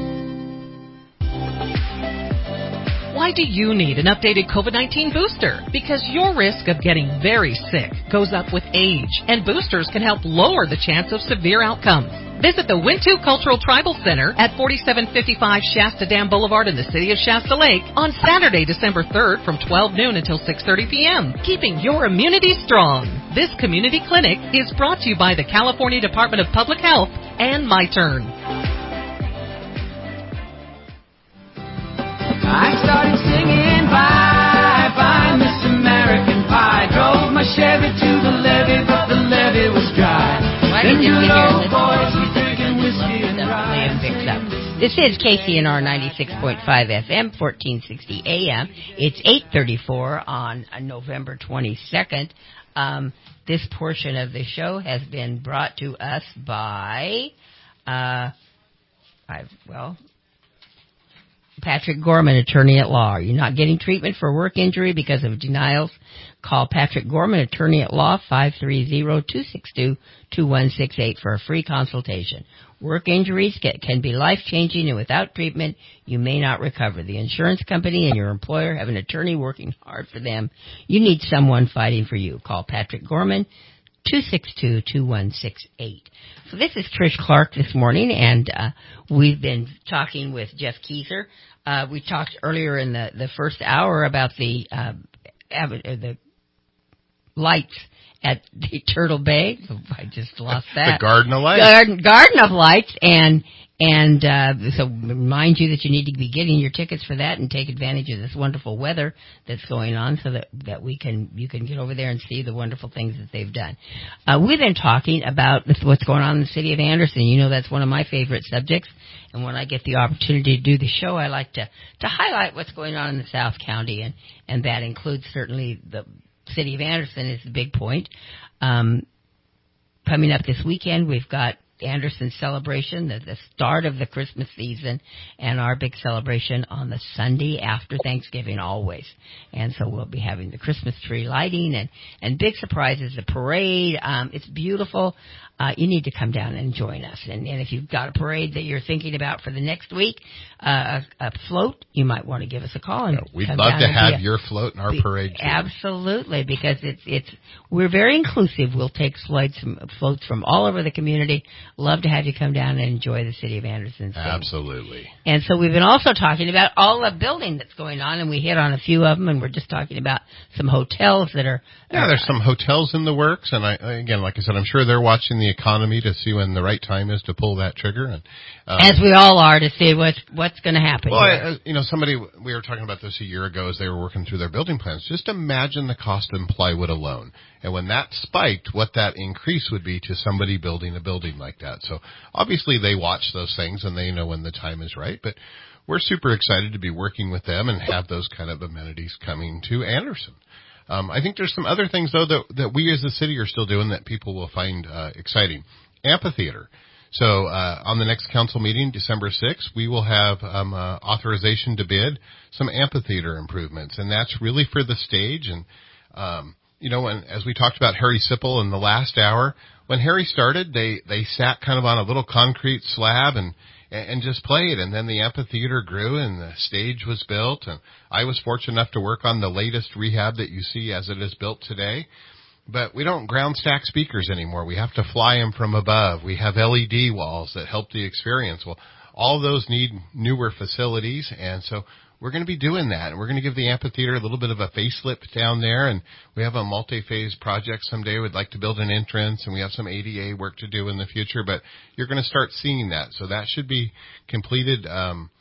Why do you need an updated COVID nineteen booster? Because your risk of getting very sick goes up with age, and boosters can help lower the chance of severe outcomes. Visit the Wintu Cultural Tribal Center at forty-seven fifty-five Shasta Dam Boulevard in the city of Shasta Lake on Saturday, December third from twelve noon until six thirty p.m., keeping your immunity strong. This community clinic is brought to you by the California Department of Public Health and My Turn. I started singing bye, bye, Miss American Pie. Drove my Chevy to the levee, but the levee was dry. Then good old boys were drinking whiskey and rye. This is K C N R ninety-six point five F M, fourteen sixty A M. It's eight thirty-four on November twenty-second. Um, this portion of the show has been brought to us by, uh, I've, well... Patrick Gorman, attorney at law. Are you not getting treatment for work injury because of denials? Call Patrick Gorman, attorney at law, five three zero, two six two, two one six eight for a free consultation. Work injuries can be life-changing, and without treatment, you may not recover. The insurance company and your employer have an attorney working hard for them. You need someone fighting for you. Call Patrick Gorman, two six two, two one six eight. So this is Trish Clark this morning, and uh, we've been talking with Jeff Keyser. Uh, we talked earlier in the, the first hour about the uh, the lights at the Turtle Bay. I just lost that. The Garden of Lights. Garden, Garden of Lights, and and uh, so remind you that you need to be getting your tickets for that and take advantage of this wonderful weather that's going on, so that that we can you can get over there and see the wonderful things that they've done. Uh, we've been talking about what's going on in the city of Anderson. You know, that's one of my favorite subjects. And when I get the opportunity to do the show, I like to, to highlight what's going on in the South County, and, and that includes certainly the city of Anderson is the big point. Um, coming up this weekend, we've got Anderson celebration, the, the start of the Christmas season, and our big celebration on the Sunday after Thanksgiving always. And so we'll be having the Christmas tree lighting and, and big surprises, the parade. Um, it's beautiful. Uh, you need to come down and join us. And, and if you've got a parade that you're thinking about for the next week, uh, a, a float, you might want to give us a call. And yeah, we'd come love down to and have a, your float in our be, parade too. Absolutely, because it's it's we're very inclusive. We'll take floats from, floats from all over the community. Love to have you come down and enjoy the city of Anderson. Absolutely. And so we've been also talking about all the building that's going on, and we hit on a few of them, and we're just talking about some hotels that are... Yeah, uh, there's some hotels in the works, and I again, like I said, I'm sure they're watching the economy to see when the right time is to pull that trigger. And um, as we all are, to see what's, what's going to happen. Well, I, you know, somebody, we were talking about this a year ago as they were working through their building plans. Just imagine the cost in plywood alone. And when that spiked, what that increase would be to somebody building a building like that. So obviously they watch those things and they know when the time is right. But we're super excited to be working with them and have those kind of amenities coming to Anderson. Um, I think there's some other things, though, that, that we as a city are still doing that people will find uh, exciting. Amphitheater. So uh, on the next council meeting, December sixth, we will have um, uh, authorization to bid some amphitheater improvements. And that's really for the stage. And, um, you know, when, as we talked about Harry Sipple in the last hour, when Harry started, they, they sat kind of on a little concrete slab and and just played, and then the amphitheater grew and the stage was built, and I was fortunate enough to work on the latest rehab that you see as it is built today. But we don't ground stack speakers anymore. We have to fly them from above. We have L E D walls that help the experience. Well, all of those need newer facilities, and so we're going to be doing that. And we're going to give the amphitheater a little bit of a facelift down there, and we have a multi-phase project someday. We'd like to build an entrance, and we have some A D A work to do in the future, but you're going to start seeing that. So that should be completed um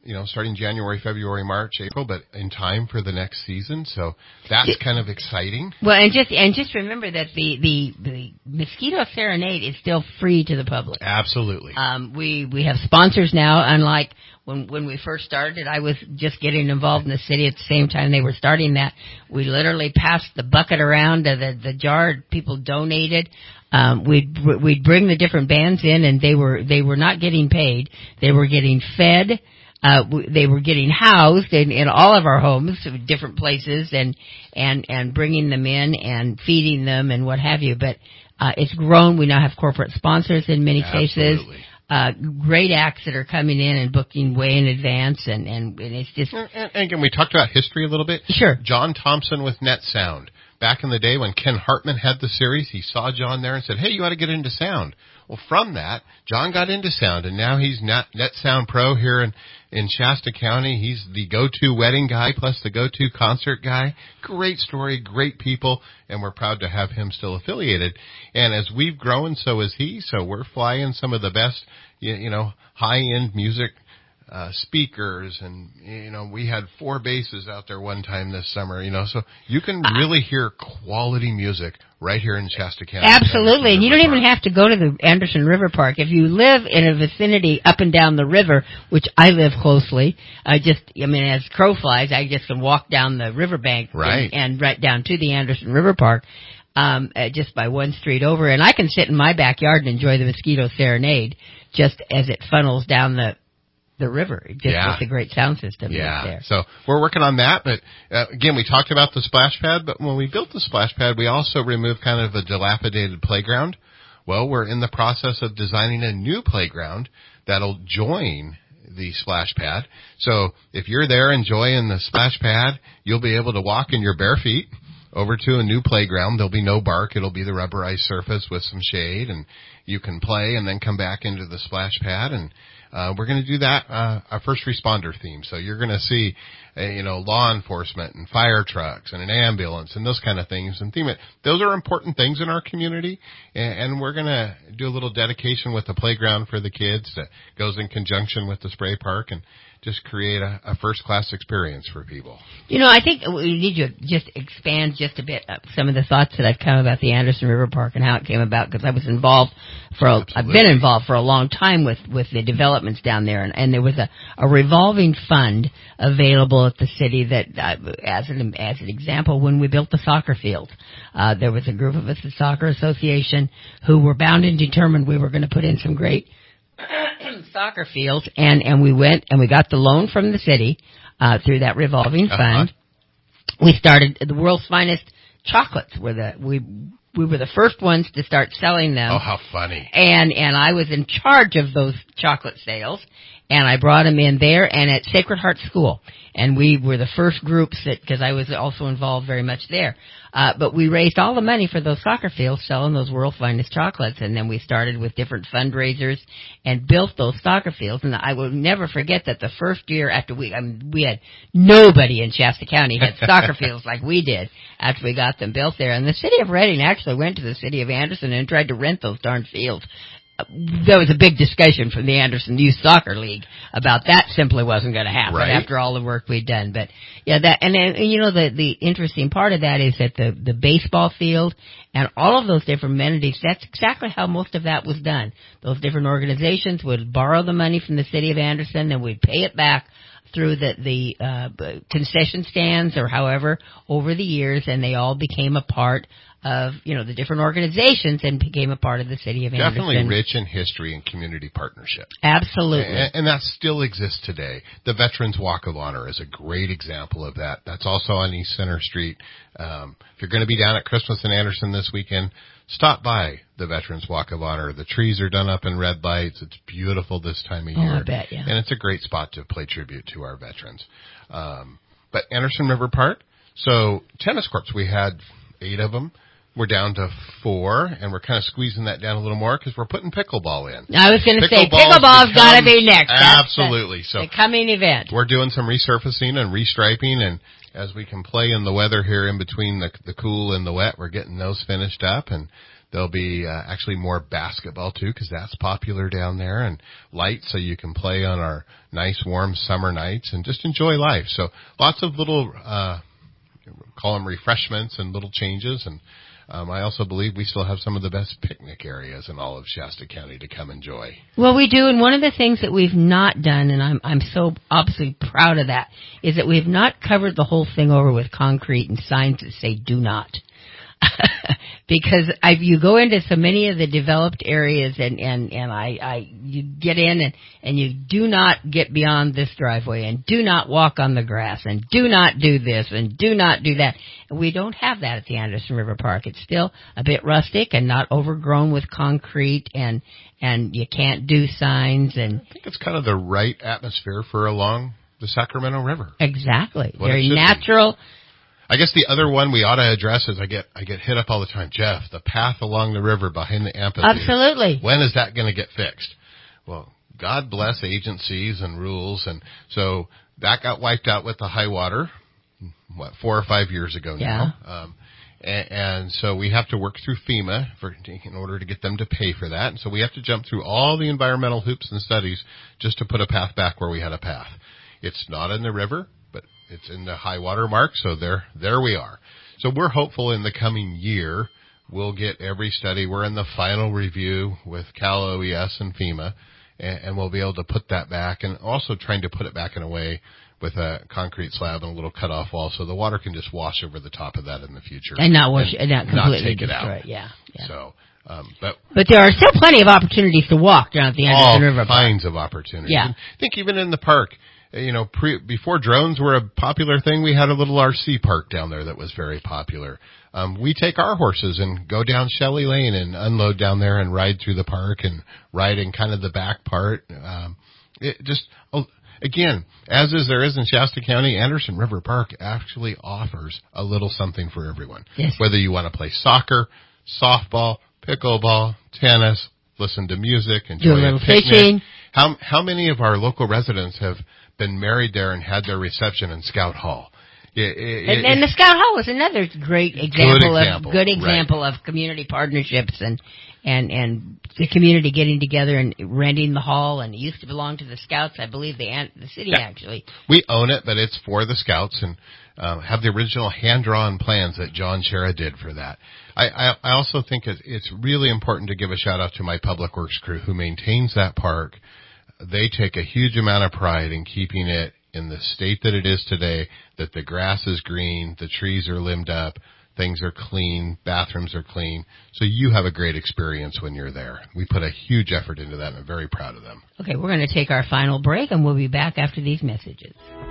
you know, starting January, February, March, April, but in time for the next season. So that's kind of exciting. Well, and just and just remember that the the, the Mosquito Serenade is still free to the public. Absolutely. Um, we we have sponsors now, unlike when when we first started. I was just getting involved in the city at the same time they were starting that. We literally passed the bucket around, to the the jar. People donated. Um, we'd we'd bring the different bands in, and they were they were not getting paid. They were getting fed. Uh, they were getting housed in, in all of our homes, different places, and and and bringing them in and feeding them and what have you. But uh, it's grown. We now have corporate sponsors in many Absolutely. cases. Uh, great acts that are coming in and booking way in advance, and, and, and it's just... And, and again, we talked about history a little bit. Sure. John Thompson with Net Sound. Back in the day when Ken Hartman had the series, he saw John there and said, hey, you ought to get into sound. Well, from that, John got into sound, and now he's Net, Net Sound Pro here in, in Shasta County. He's the go-to wedding guy plus the go-to concert guy. Great story, great people, and we're proud to have him still affiliated. And as we've grown, so is he. So we're flying some of the best, you, you know, high-end music uh speakers, and you know, we had four basses out there one time this summer, you know, so you can really hear quality music right here in Shasta County. Absolutely, and you don't even have to go to the Anderson River Park. If you live in a vicinity up and down the river, which I live closely, I just, I mean, as crow flies, I just can walk down the riverbank right. and, and right down to the Anderson River Park, um uh, just by one street over, and I can sit in my backyard and enjoy the Mosquito Serenade just as it funnels down the the river. It just yeah. with a great sound system yeah. there. So we're working on that, but uh, again, we talked about the splash pad, but when we built the splash pad, we also removed kind of a dilapidated playground. Well, we're in the process of designing a new playground that'll join the splash pad. So if you're there enjoying the splash pad, you'll be able to walk in your bare feet over to a new playground. There'll be no bark. It'll be the rubberized surface with some shade, and you can play and then come back into the splash pad. And Uh, we're going to do that, uh, a first responder theme. So you're going to see, uh, you know, law enforcement and fire trucks and an ambulance and those kind of things, and theme it. Those are important things in our community, and, and we're going to do a little dedication with the playground for the kids that goes in conjunction with the spray park, and just create a, a first-class experience for people. You know, I think we need to just expand just a bit of some of the thoughts that I've come about the Anderson River Park and how it came about, because I was involved for, a, I've been involved for a long time with, with the developments down there, and, and there was a, a revolving fund available at the city that, uh, as an, as an example, when we built the soccer field, uh, there was a group of us at Soccer Association who were bound and determined we were going to put in some great soccer fields, and, and we went and we got the loan from the city, uh, through that revolving uh-huh. fund. We started the world's finest chocolates were the, we, we were the first ones to start selling them. Oh, how funny. And, and I was in charge of those chocolate sales, and I brought them in there and at Sacred Heart School. And we were the first groups that, because I was also involved very much there. Uh, but we raised all the money for those soccer fields selling those world's finest chocolates. And then we started with different fundraisers and built those soccer fields. And I will never forget that the first year after we, I mean, we had nobody in Shasta County had soccer fields like we did after we got them built there. And the city of Redding actually went to the city of Anderson and tried to rent those darn fields. There was a big discussion from the Anderson Youth Soccer League about that. Simply wasn't going to happen right. after all the work we'd done. But yeah, that, and, and you know, the, the interesting part of that is that the, the baseball field and all of those different amenities, that's exactly how most of that was done. Those different organizations would borrow the money from the city of Anderson, and we'd pay it back through the, the, uh, concession stands or however over the years, and they all became a part of, you know, the different organizations and became a part of the city of Anderson. Definitely rich in history and community partnership. Absolutely. And, and that still exists today. The Veterans Walk of Honor is a great example of that. That's also on East Center Street. Um, if you're going to be down at Christmas in Anderson this weekend, stop by the Veterans Walk of Honor. The trees are done up in red lights. It's beautiful this time of year. Oh, I bet, yeah. And it's a great spot to pay tribute to our veterans. Um, but Anderson River Park, so tennis courts, we had eight of them. We're down to four, and we're kind of squeezing that down a little more because we're putting pickleball in. I was going to say, pickleball's got to be next. Absolutely. That's so the coming event. We're doing some resurfacing and restriping, and as we can play in the weather here in between the, the cool and the wet, we're getting those finished up, and There'll be uh, actually more basketball, too, because that's popular down there, and lights so you can play on our nice, warm summer nights and just enjoy life. So lots of little, uh, call them refreshments and little changes. And um, I also believe we still have some of the best picnic areas in all of Shasta County to come enjoy. Well, we do, and one of the things that we've not done, and I'm I'm so obviously proud of that, is that we've not covered the whole thing over with concrete and signs that say "do not." Because I, you go into so many of the developed areas, and, and, and I, I you get in and, and you do not get beyond this driveway, and do not walk on the grass, and do not do this, and do not do that. And we don't have that at the Anderson River Park. It's still a bit rustic and not overgrown with concrete, and and you can't do signs. And I think it's kind of the right atmosphere for along the Sacramento River. Exactly, What very natural. Be. I guess the other one we ought to address is I get I get hit up all the time, Jeff, the path along the river behind the amphitheater. Absolutely. When is that going to get fixed? Well, God bless agencies and rules, and so that got wiped out with the high water, what, four or five years ago now. Yeah. Um, and, and so we have to work through FEMA for, in order to get them to pay for that. And so we have to jump through all the environmental hoops and studies just to put a path back where we had a path. It's not in the river, but it's in the high water mark, so there there we are. So we're hopeful in the coming year we'll get every study. We're in the final review with Cal O E S and FEMA, and, and we'll be able to put that back, and also trying to put it back in a way with a concrete slab and a little cut-off wall so the water can just wash over the top of that in the future. And not wash, and not completely not take it destroy out. it, yeah. yeah. So, um, but but there are still plenty of opportunities to walk down at the Anderson River Park. All kinds of opportunities. Yeah. And I think even in the park, you know, pre, before drones were a popular thing, we had a little R C park down there that was very popular. Um, we take our horses and go down Shelley Lane and unload down there and ride through the park and ride in kind of the back part. Um, it just, again, as is there is in Shasta County, Anderson River Park actually offers a little something for everyone. Yes. Whether you want to play soccer, softball, pickleball, tennis, listen to music, enjoy do a little picnic. fishing. How how many of our local residents have been married there and had their reception in Scout Hall? It, it, and, and the Scout Hall was another great example, good example of good example right. of community partnerships and and and the community getting together and renting the hall. And it used to belong to the Scouts, I believe, the the city yeah. actually. We own it, but it's for the Scouts, and uh, have the original hand-drawn plans that John Shera did for that. I, I, I also think it's really important to give a shout-out to my Public Works crew who maintains that park. They take a huge amount of pride in keeping it in the state that it is today, that the grass is green, the trees are limbed up, things are clean, bathrooms are clean. So you have a great experience when you're there. We put a huge effort into that, and I'm very proud of them. Okay, we're going to take our final break, and we'll be back after these messages.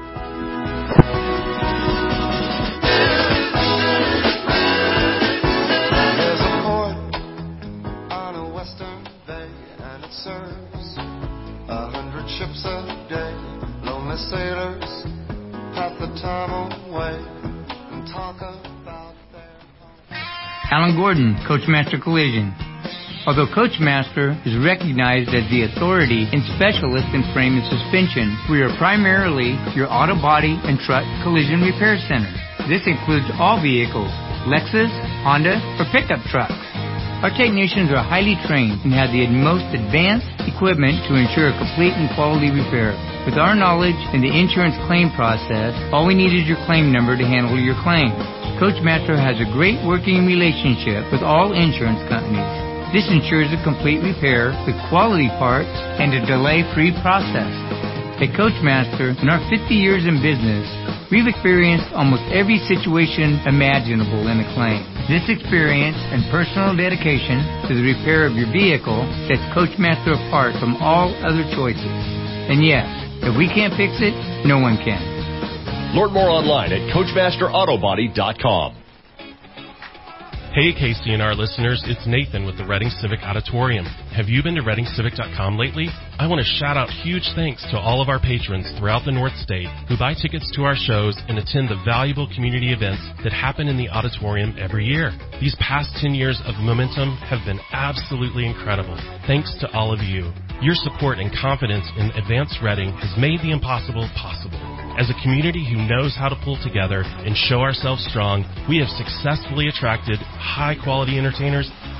There's a port on a western bay, and it serves a hundred ships a day. Lonely sailors pass the time away and talk about their home. Alan Gordon, Coachmaster Collision. Although Coachmaster is recognized as the authority and specialist in frame and suspension, we are primarily your auto body and truck collision repair center. This includes all vehicles, Lexus, Honda, or pickup trucks. Our technicians are highly trained and have the most advanced equipment to ensure a complete and quality repair. With our knowledge in the insurance claim process, all we need is your claim number to handle your claim. Coachmaster has a great working relationship with all insurance companies. This ensures a complete repair with quality parts and a delay-free process. At Coachmaster, in our fifty years in business, we've experienced almost every situation imaginable in a claim. This experience and personal dedication to the repair of your vehicle sets Coachmaster apart from all other choices. And yes, if we can't fix it, no one can. Learn more online at Coachmaster Auto Body dot com. Hey K C N R listeners, it's Nathan with the Reading Civic Auditorium. Have you been to Reading Civic dot com lately? I want to shout out huge thanks to all of our patrons throughout the North State who buy tickets to our shows and attend the valuable community events that happen in the auditorium every year. These past ten years of momentum have been absolutely incredible. Thanks to all of you. Your support and confidence in Advanced Reading has made the impossible possible. As a community who knows how to pull together and show ourselves strong, we have successfully attracted high-quality entertainers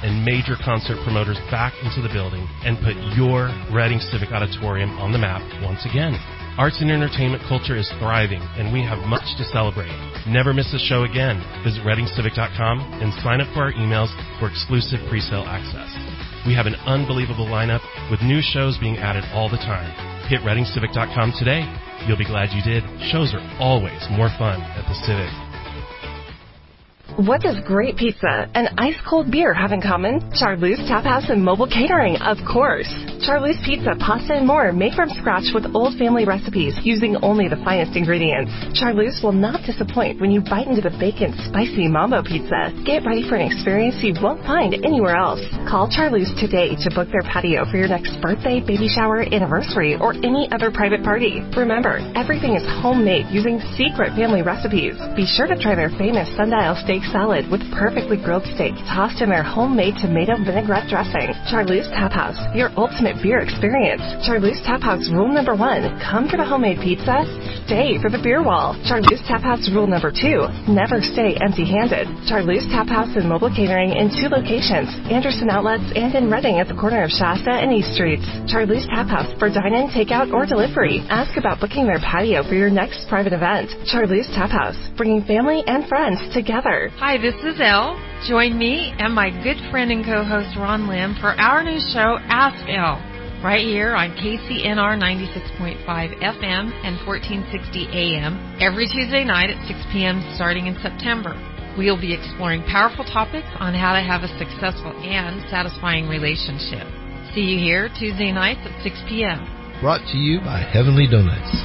and major concert promoters back into the building and put your Reading Civic Auditorium on the map once again. Arts and entertainment culture is thriving, and we have much to celebrate. Never miss a show again. Visit reading civic dot com and sign up for our emails for exclusive pre-sale access. We have an unbelievable lineup with new shows being added all the time. Hit reading civic dot com today. You'll be glad you did. Shows are always more fun at the Civic. What does great pizza and ice-cold beer have in common? Charlie's Tap House and Mobile Catering, of course. Charlie's Pizza, pasta, and more made from scratch with old family recipes using only the finest ingredients. Charlie's will not disappoint when you bite into the bacon spicy mambo pizza. Get ready for an experience you won't find anywhere else. Call Charlie's today to book their patio for your next birthday, baby shower, anniversary, or any other private party. Remember, everything is homemade using secret family recipes. Be sure to try their famous sundial steak salad with perfectly grilled steak tossed in their homemade tomato vinaigrette dressing. Charlie's Tap House, your ultimate beer experience. Charlie's Tap House rule number one, come for the homemade pizza, stay for the beer wall. Charlie's Tap House rule number two, never stay empty-handed. Charlie's Tap House and Mobile Catering in two locations, Anderson Outlets and in Reading at the corner of Shasta and East Streets. Charlie's Tap House for dine-in, takeout, or delivery. Ask about booking their patio for your next private event. Charlie's Tap House, bringing family and friends together. Hi, this is Elle. Join me and my good friend and co-host Ron Lim for our new show, Ask Elle, right here on K C N R ninety-six point five F M and fourteen sixty A M every Tuesday night at six p.m. starting in September. We'll be exploring powerful topics on how to have a successful and satisfying relationship. See you here Tuesday nights at six p.m. Brought to you by Heavenly Donuts.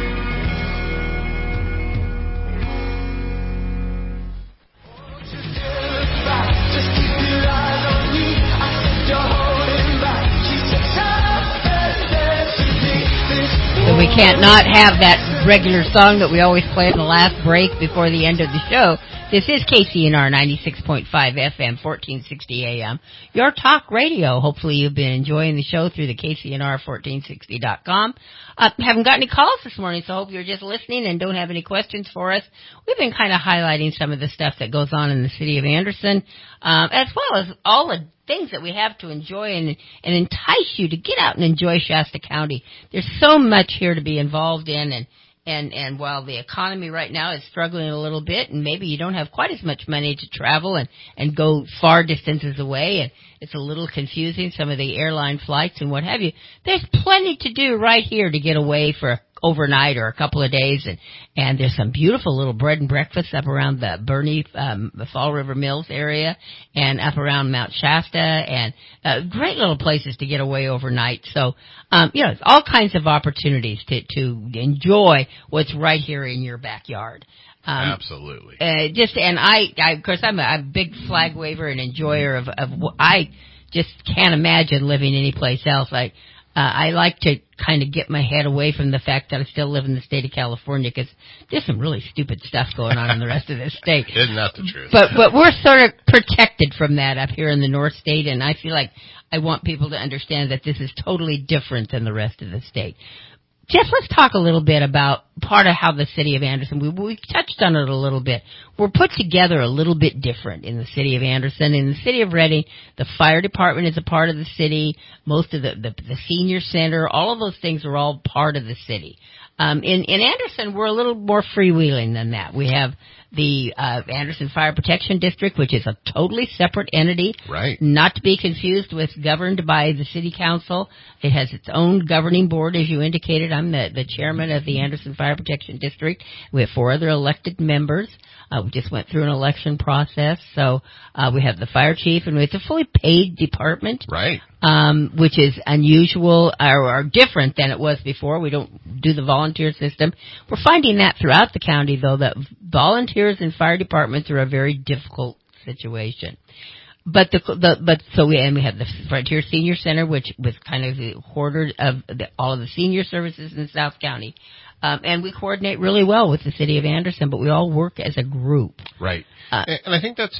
So we can't not have that regular song that we always play in the last break before the end of the show. This is K C N R ninety-six point five F M, fourteen sixty A M, your talk radio. Hopefully you've been enjoying the show through the K C N R fourteen sixty dot com. Uh, haven't got any calls this morning, so I hope you're just listening and don't have any questions for us. We've been kind of highlighting some of the stuff that goes on in the city of Anderson, um, as well as all the things that we have to enjoy and, and entice you to get out and enjoy Shasta County. There's so much here to be involved in, and And and while the economy right now is struggling a little bit, and maybe you don't have quite as much money to travel and, and go far distances away, and it's a little confusing, some of the airline flights and what have you, there's plenty to do right here to get away for overnight or a couple of days, and and there's some beautiful little bread and breakfasts up around the Bernie, um, the Fall River Mills area, and up around Mount Shasta, and uh, great little places to get away overnight. So, um, you know, all kinds of opportunities to to enjoy what's right here in your backyard. Um, Absolutely. Uh, just and I, I, of course, I'm a, a big flag waver and enjoyer of of. I just can't imagine living anyplace else. I. Uh, I like to kind of get my head away from the fact that I still live in the state of California, because there's some really stupid stuff going on in the rest of this state. Isn't that the truth? But but we're sort of protected from that up here in the North State, and I feel like I want people to understand that this is totally different than the rest of the state. Jeff, let's talk a little bit about part of how the city of Anderson, we, we touched on it a little bit. We're put together a little bit different in the city of Anderson. In the city of Reading, the fire department is a part of the city. Most of the, the, the senior center, all of those things are all part of the city. Um, in, in Anderson, we're a little more freewheeling than that. We have the uh, Anderson Fire Protection District, which is a totally separate entity. Right. Not to be confused with governed by the city council. It has its own governing board, as you indicated. I'm the, the chairman of the Anderson Fire Protection District. We have four other elected members. Uh, we just went through an election process. So uh, we have the fire chief, and it's a fully paid department. Right. Um, which is unusual or, or different than it was before. We don't do the volunteer system. We're finding that throughout the county, though, that volunteers in fire departments are a very difficult situation. But the, the but so we and we have the Frontier Senior Center, which was kind of the hoarder of the, all of the senior services in South County. Um, and we coordinate really well with the city of Anderson, but we all work as a group. Right. Uh, and I think that's,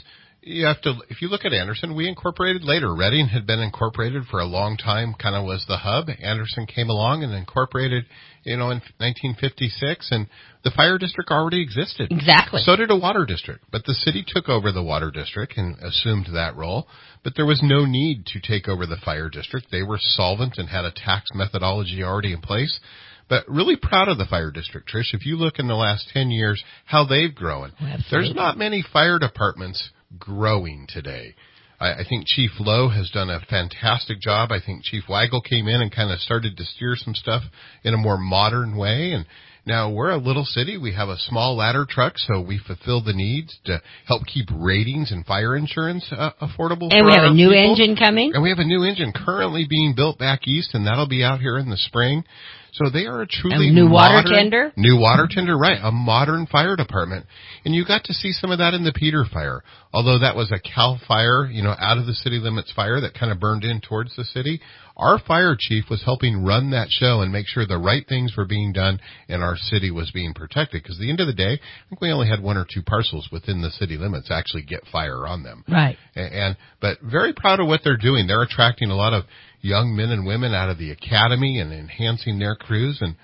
You have to, if you look at Anderson, we incorporated later. Reading had been incorporated for a long time, kind of was the hub. Anderson came along and incorporated, you know, in nineteen fifty-six, and the fire district already existed. Exactly. So did a water district, but the city took over the water district and assumed that role, but there was no need to take over the fire district. They were solvent and had a tax methodology already in place. But really proud of the fire district, Trish. If you look in the last ten years, how they've grown. Absolutely. There's not many fire departments growing today. I, I think Chief Lowe has done a fantastic job. I think Chief Weigel came in and kind of started to steer some stuff in a more modern way. And now we're a little city. We have a small ladder truck, so we fulfill the needs to help keep ratings and fire insurance uh, affordable. And for we have our a new people. engine coming. And we have a new engine currently being built back east, and that'll be out here in the spring. So they are a truly a new modern, water tender? New water tender, right. A modern fire department. And you got to see some of that in the Peter fire. Although that was a Cal Fire, you know, out of the city limits fire that kind of burned in towards the city. Our fire chief was helping run that show and make sure the right things were being done and our city was being protected. Because at the end of the day, I think we only had one or two parcels within the city limits actually get fire on them. Right. And, and but very proud of what they're doing. They're attracting a lot of young men and women out of the academy and enhancing their crews, and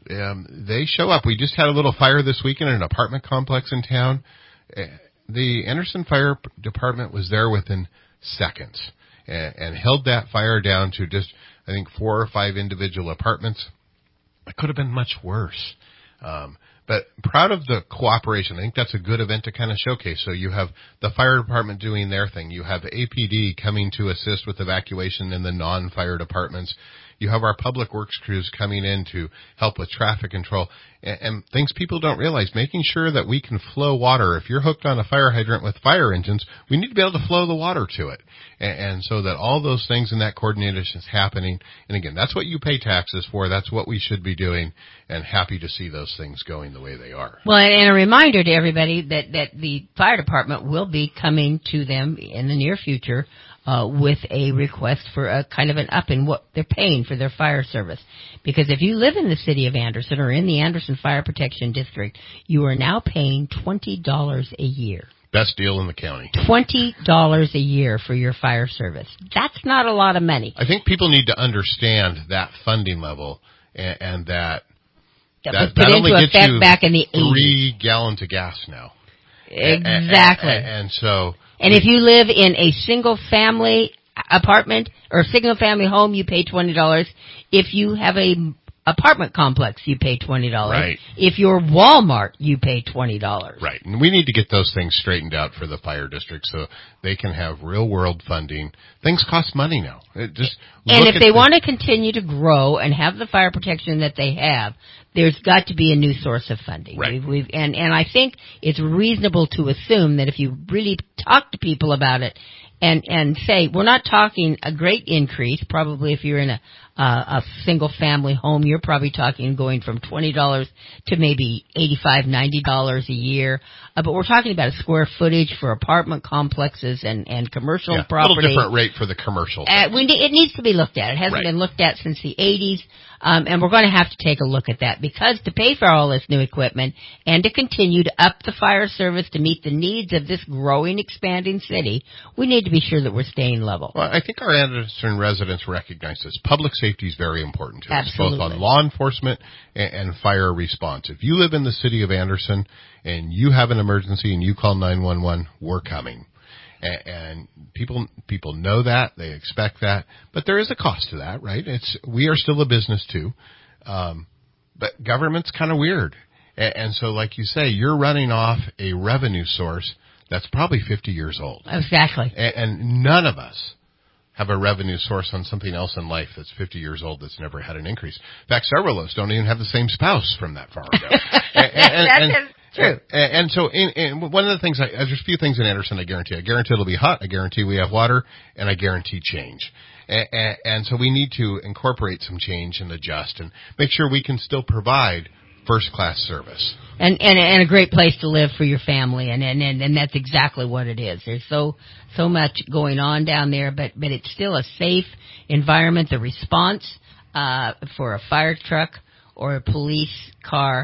um, they show up. We just had a little fire this weekend in an apartment complex in town. Uh, the Anderson Fire Department was there within seconds and, and held that fire down to just, I think, four or five individual apartments. It could have been much worse. Um, but proud of the cooperation. I think that's a good event to kind of showcase. So you have the fire department doing their thing. You have A P D coming to assist with evacuation in the non-fire departments. You have our public works crews coming in to help with traffic control and, and things people don't realize, making sure that we can flow water. If you're hooked on a fire hydrant with fire engines, we need to be able to flow the water to it. And, and so that all those things and that coordination is happening. And again, that's what you pay taxes for. That's what we should be doing, and happy to see those things going the way they are. Well, and a reminder to everybody that, that the fire department will be coming to them in the near future Uh, with a request for a kind of an up in what they're paying for their fire service. Because if you live in the city of Anderson or in the Anderson Fire Protection District, you are now paying twenty dollars a year. Best deal in the county. twenty dollars a year for your fire service. That's not a lot of money. I think people need to understand that funding level and, and that that, that, was put that into only effect back in the eighties. Three gallons of gas now. Exactly. And, and, and so... And if you live in a single-family apartment or single-family home, you pay twenty dollars. If you have a apartment complex, you pay twenty dollars. Right. If you're Walmart, you pay twenty dollars. Right. And we need to get those things straightened out for the fire district so they can have real-world funding. Things cost money now. It just and if they the- want to continue to grow and have the fire protection that they have, there's got to be a new source of funding. Right. We've, we've, and, and I think it's reasonable to assume that if you really talk to people about it and, and say, we're not talking a great increase, probably if you're in a, uh, a single family home, you're probably talking going from twenty dollars to maybe eighty-five dollars, ninety dollars a year. Uh, but we're talking about a square footage for apartment complexes and, and commercial yeah, property. A little different rate for the commercial. Uh, we ne- it needs to be looked at. It hasn't Right. been looked at since the eighties. Um, and we're going to have to take a look at that because to pay for all this new equipment and to continue to up the fire service to meet the needs of this growing, expanding city, we need to be sure that we're staying level. Well, I think our Anderson residents recognize this. Public safety is very important to us, Absolutely. both on law enforcement and, and fire response. If you live in the city of Anderson and you have an emergency and you call nine one one, we're coming. And, and people people know that, they expect that, but there is a cost to that, right? It's we are still a business too, um, but government's kind of weird, and, and so like you say, you're running off a revenue source that's probably fifty years old. Exactly, and, and none of us have a revenue source on something else in life that's fifty years old that's never had an increase. In fact, several of us don't even have the same spouse from that far ago. and, and, and, that is true. And, and so, in, in one of the things, I, there's a few things in Anderson I guarantee. I guarantee it'll be hot. I guarantee we have water, and I guarantee change. And, and, and so we need to incorporate some change and adjust and make sure we can still provide first-class service. And, and and a great place to live for your family, and, and, and, and that's exactly what it is. There's so so much going on down there, but, but it's still a safe environment. The response uh, for a fire truck or a police car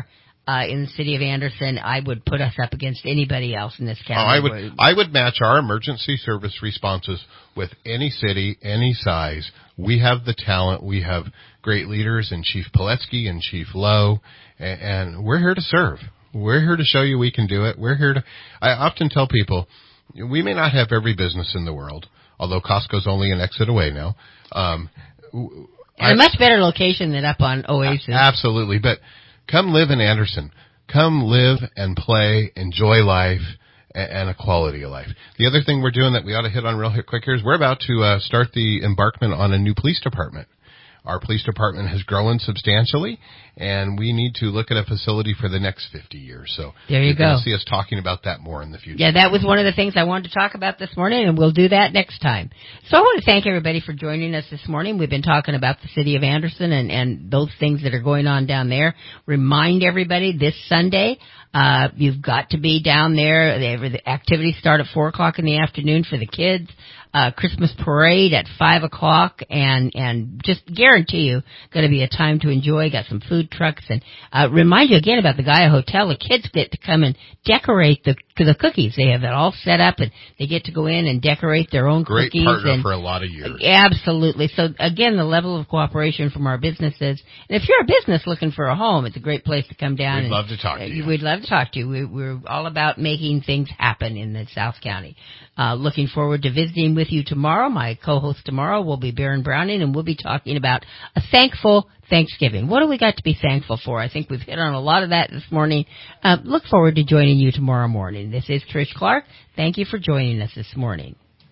uh, in the city of Anderson, I would put us up against anybody else in this county. Oh, I would, I would match our emergency service responses with any city, any size. We have the talent. We have great leaders in Chief Piletsky and Chief Lowe, and, and we're here to serve. We're here to show you we can do it. We're here to, I often tell people, we may not have every business in the world, although Costco's only an exit away now. Um, and I, a much better location than up on Oasis. Absolutely. But come live in Anderson. Come live and play, enjoy life, and, and a quality of life. The other thing we're doing that we ought to hit on real quick here is we're about to uh, start the embarkment on a new police department. Our police department has grown substantially, and we need to look at a facility for the next fifty years. So there you you're go. going to see us talking about that more in the future. Yeah, that was one of the things I wanted to talk about this morning, and we'll do that next time. So I want to thank everybody for joining us this morning. We've been talking about the city of Anderson and, and those things that are going on down there. Remind everybody this Sunday, uh, you've got to be down there. The activities start at four o'clock in the afternoon for the kids. Uh, Christmas parade at five o'clock, and, and just guarantee you going to be a time to enjoy. Got some food trucks, and uh, remind you again about the Gaia Hotel. The kids get to come and decorate the the cookies. They have it all set up, and they get to go in and decorate their own Great cookies. Great partner and, for a lot of years. Absolutely. So again, the level of cooperation from our businesses. And if you're a business looking for a home, it's a great place to come down. We'd and, love to talk to you. We'd love to talk to you. We, we're all about making things happen in the South County. Uh, looking forward to visiting with you tomorrow. My co-host tomorrow will be Baron Browning, and we'll be talking about a thankful Thanksgiving. What do we got to be thankful for? I think we've hit on a lot of that this morning. Uh, look forward to joining you tomorrow morning. This is Trish Clark. Thank you for joining us this morning.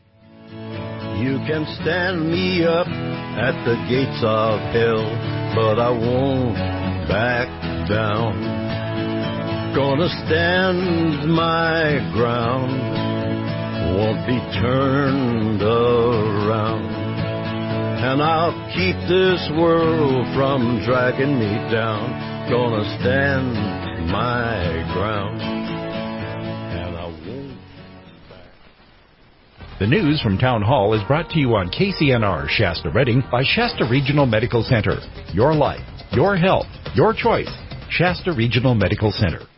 You can stand me up at the gates of hell, but I won't back down. Gonna stand my ground, won't be turned around. And I'll keep this world from dragging me down. Gonna stand my ground. And I won't back. The news from Town Hall is brought to you on K C N R Shasta Redding by Shasta Regional Medical Center. Your life, your health, your choice. Shasta Regional Medical Center.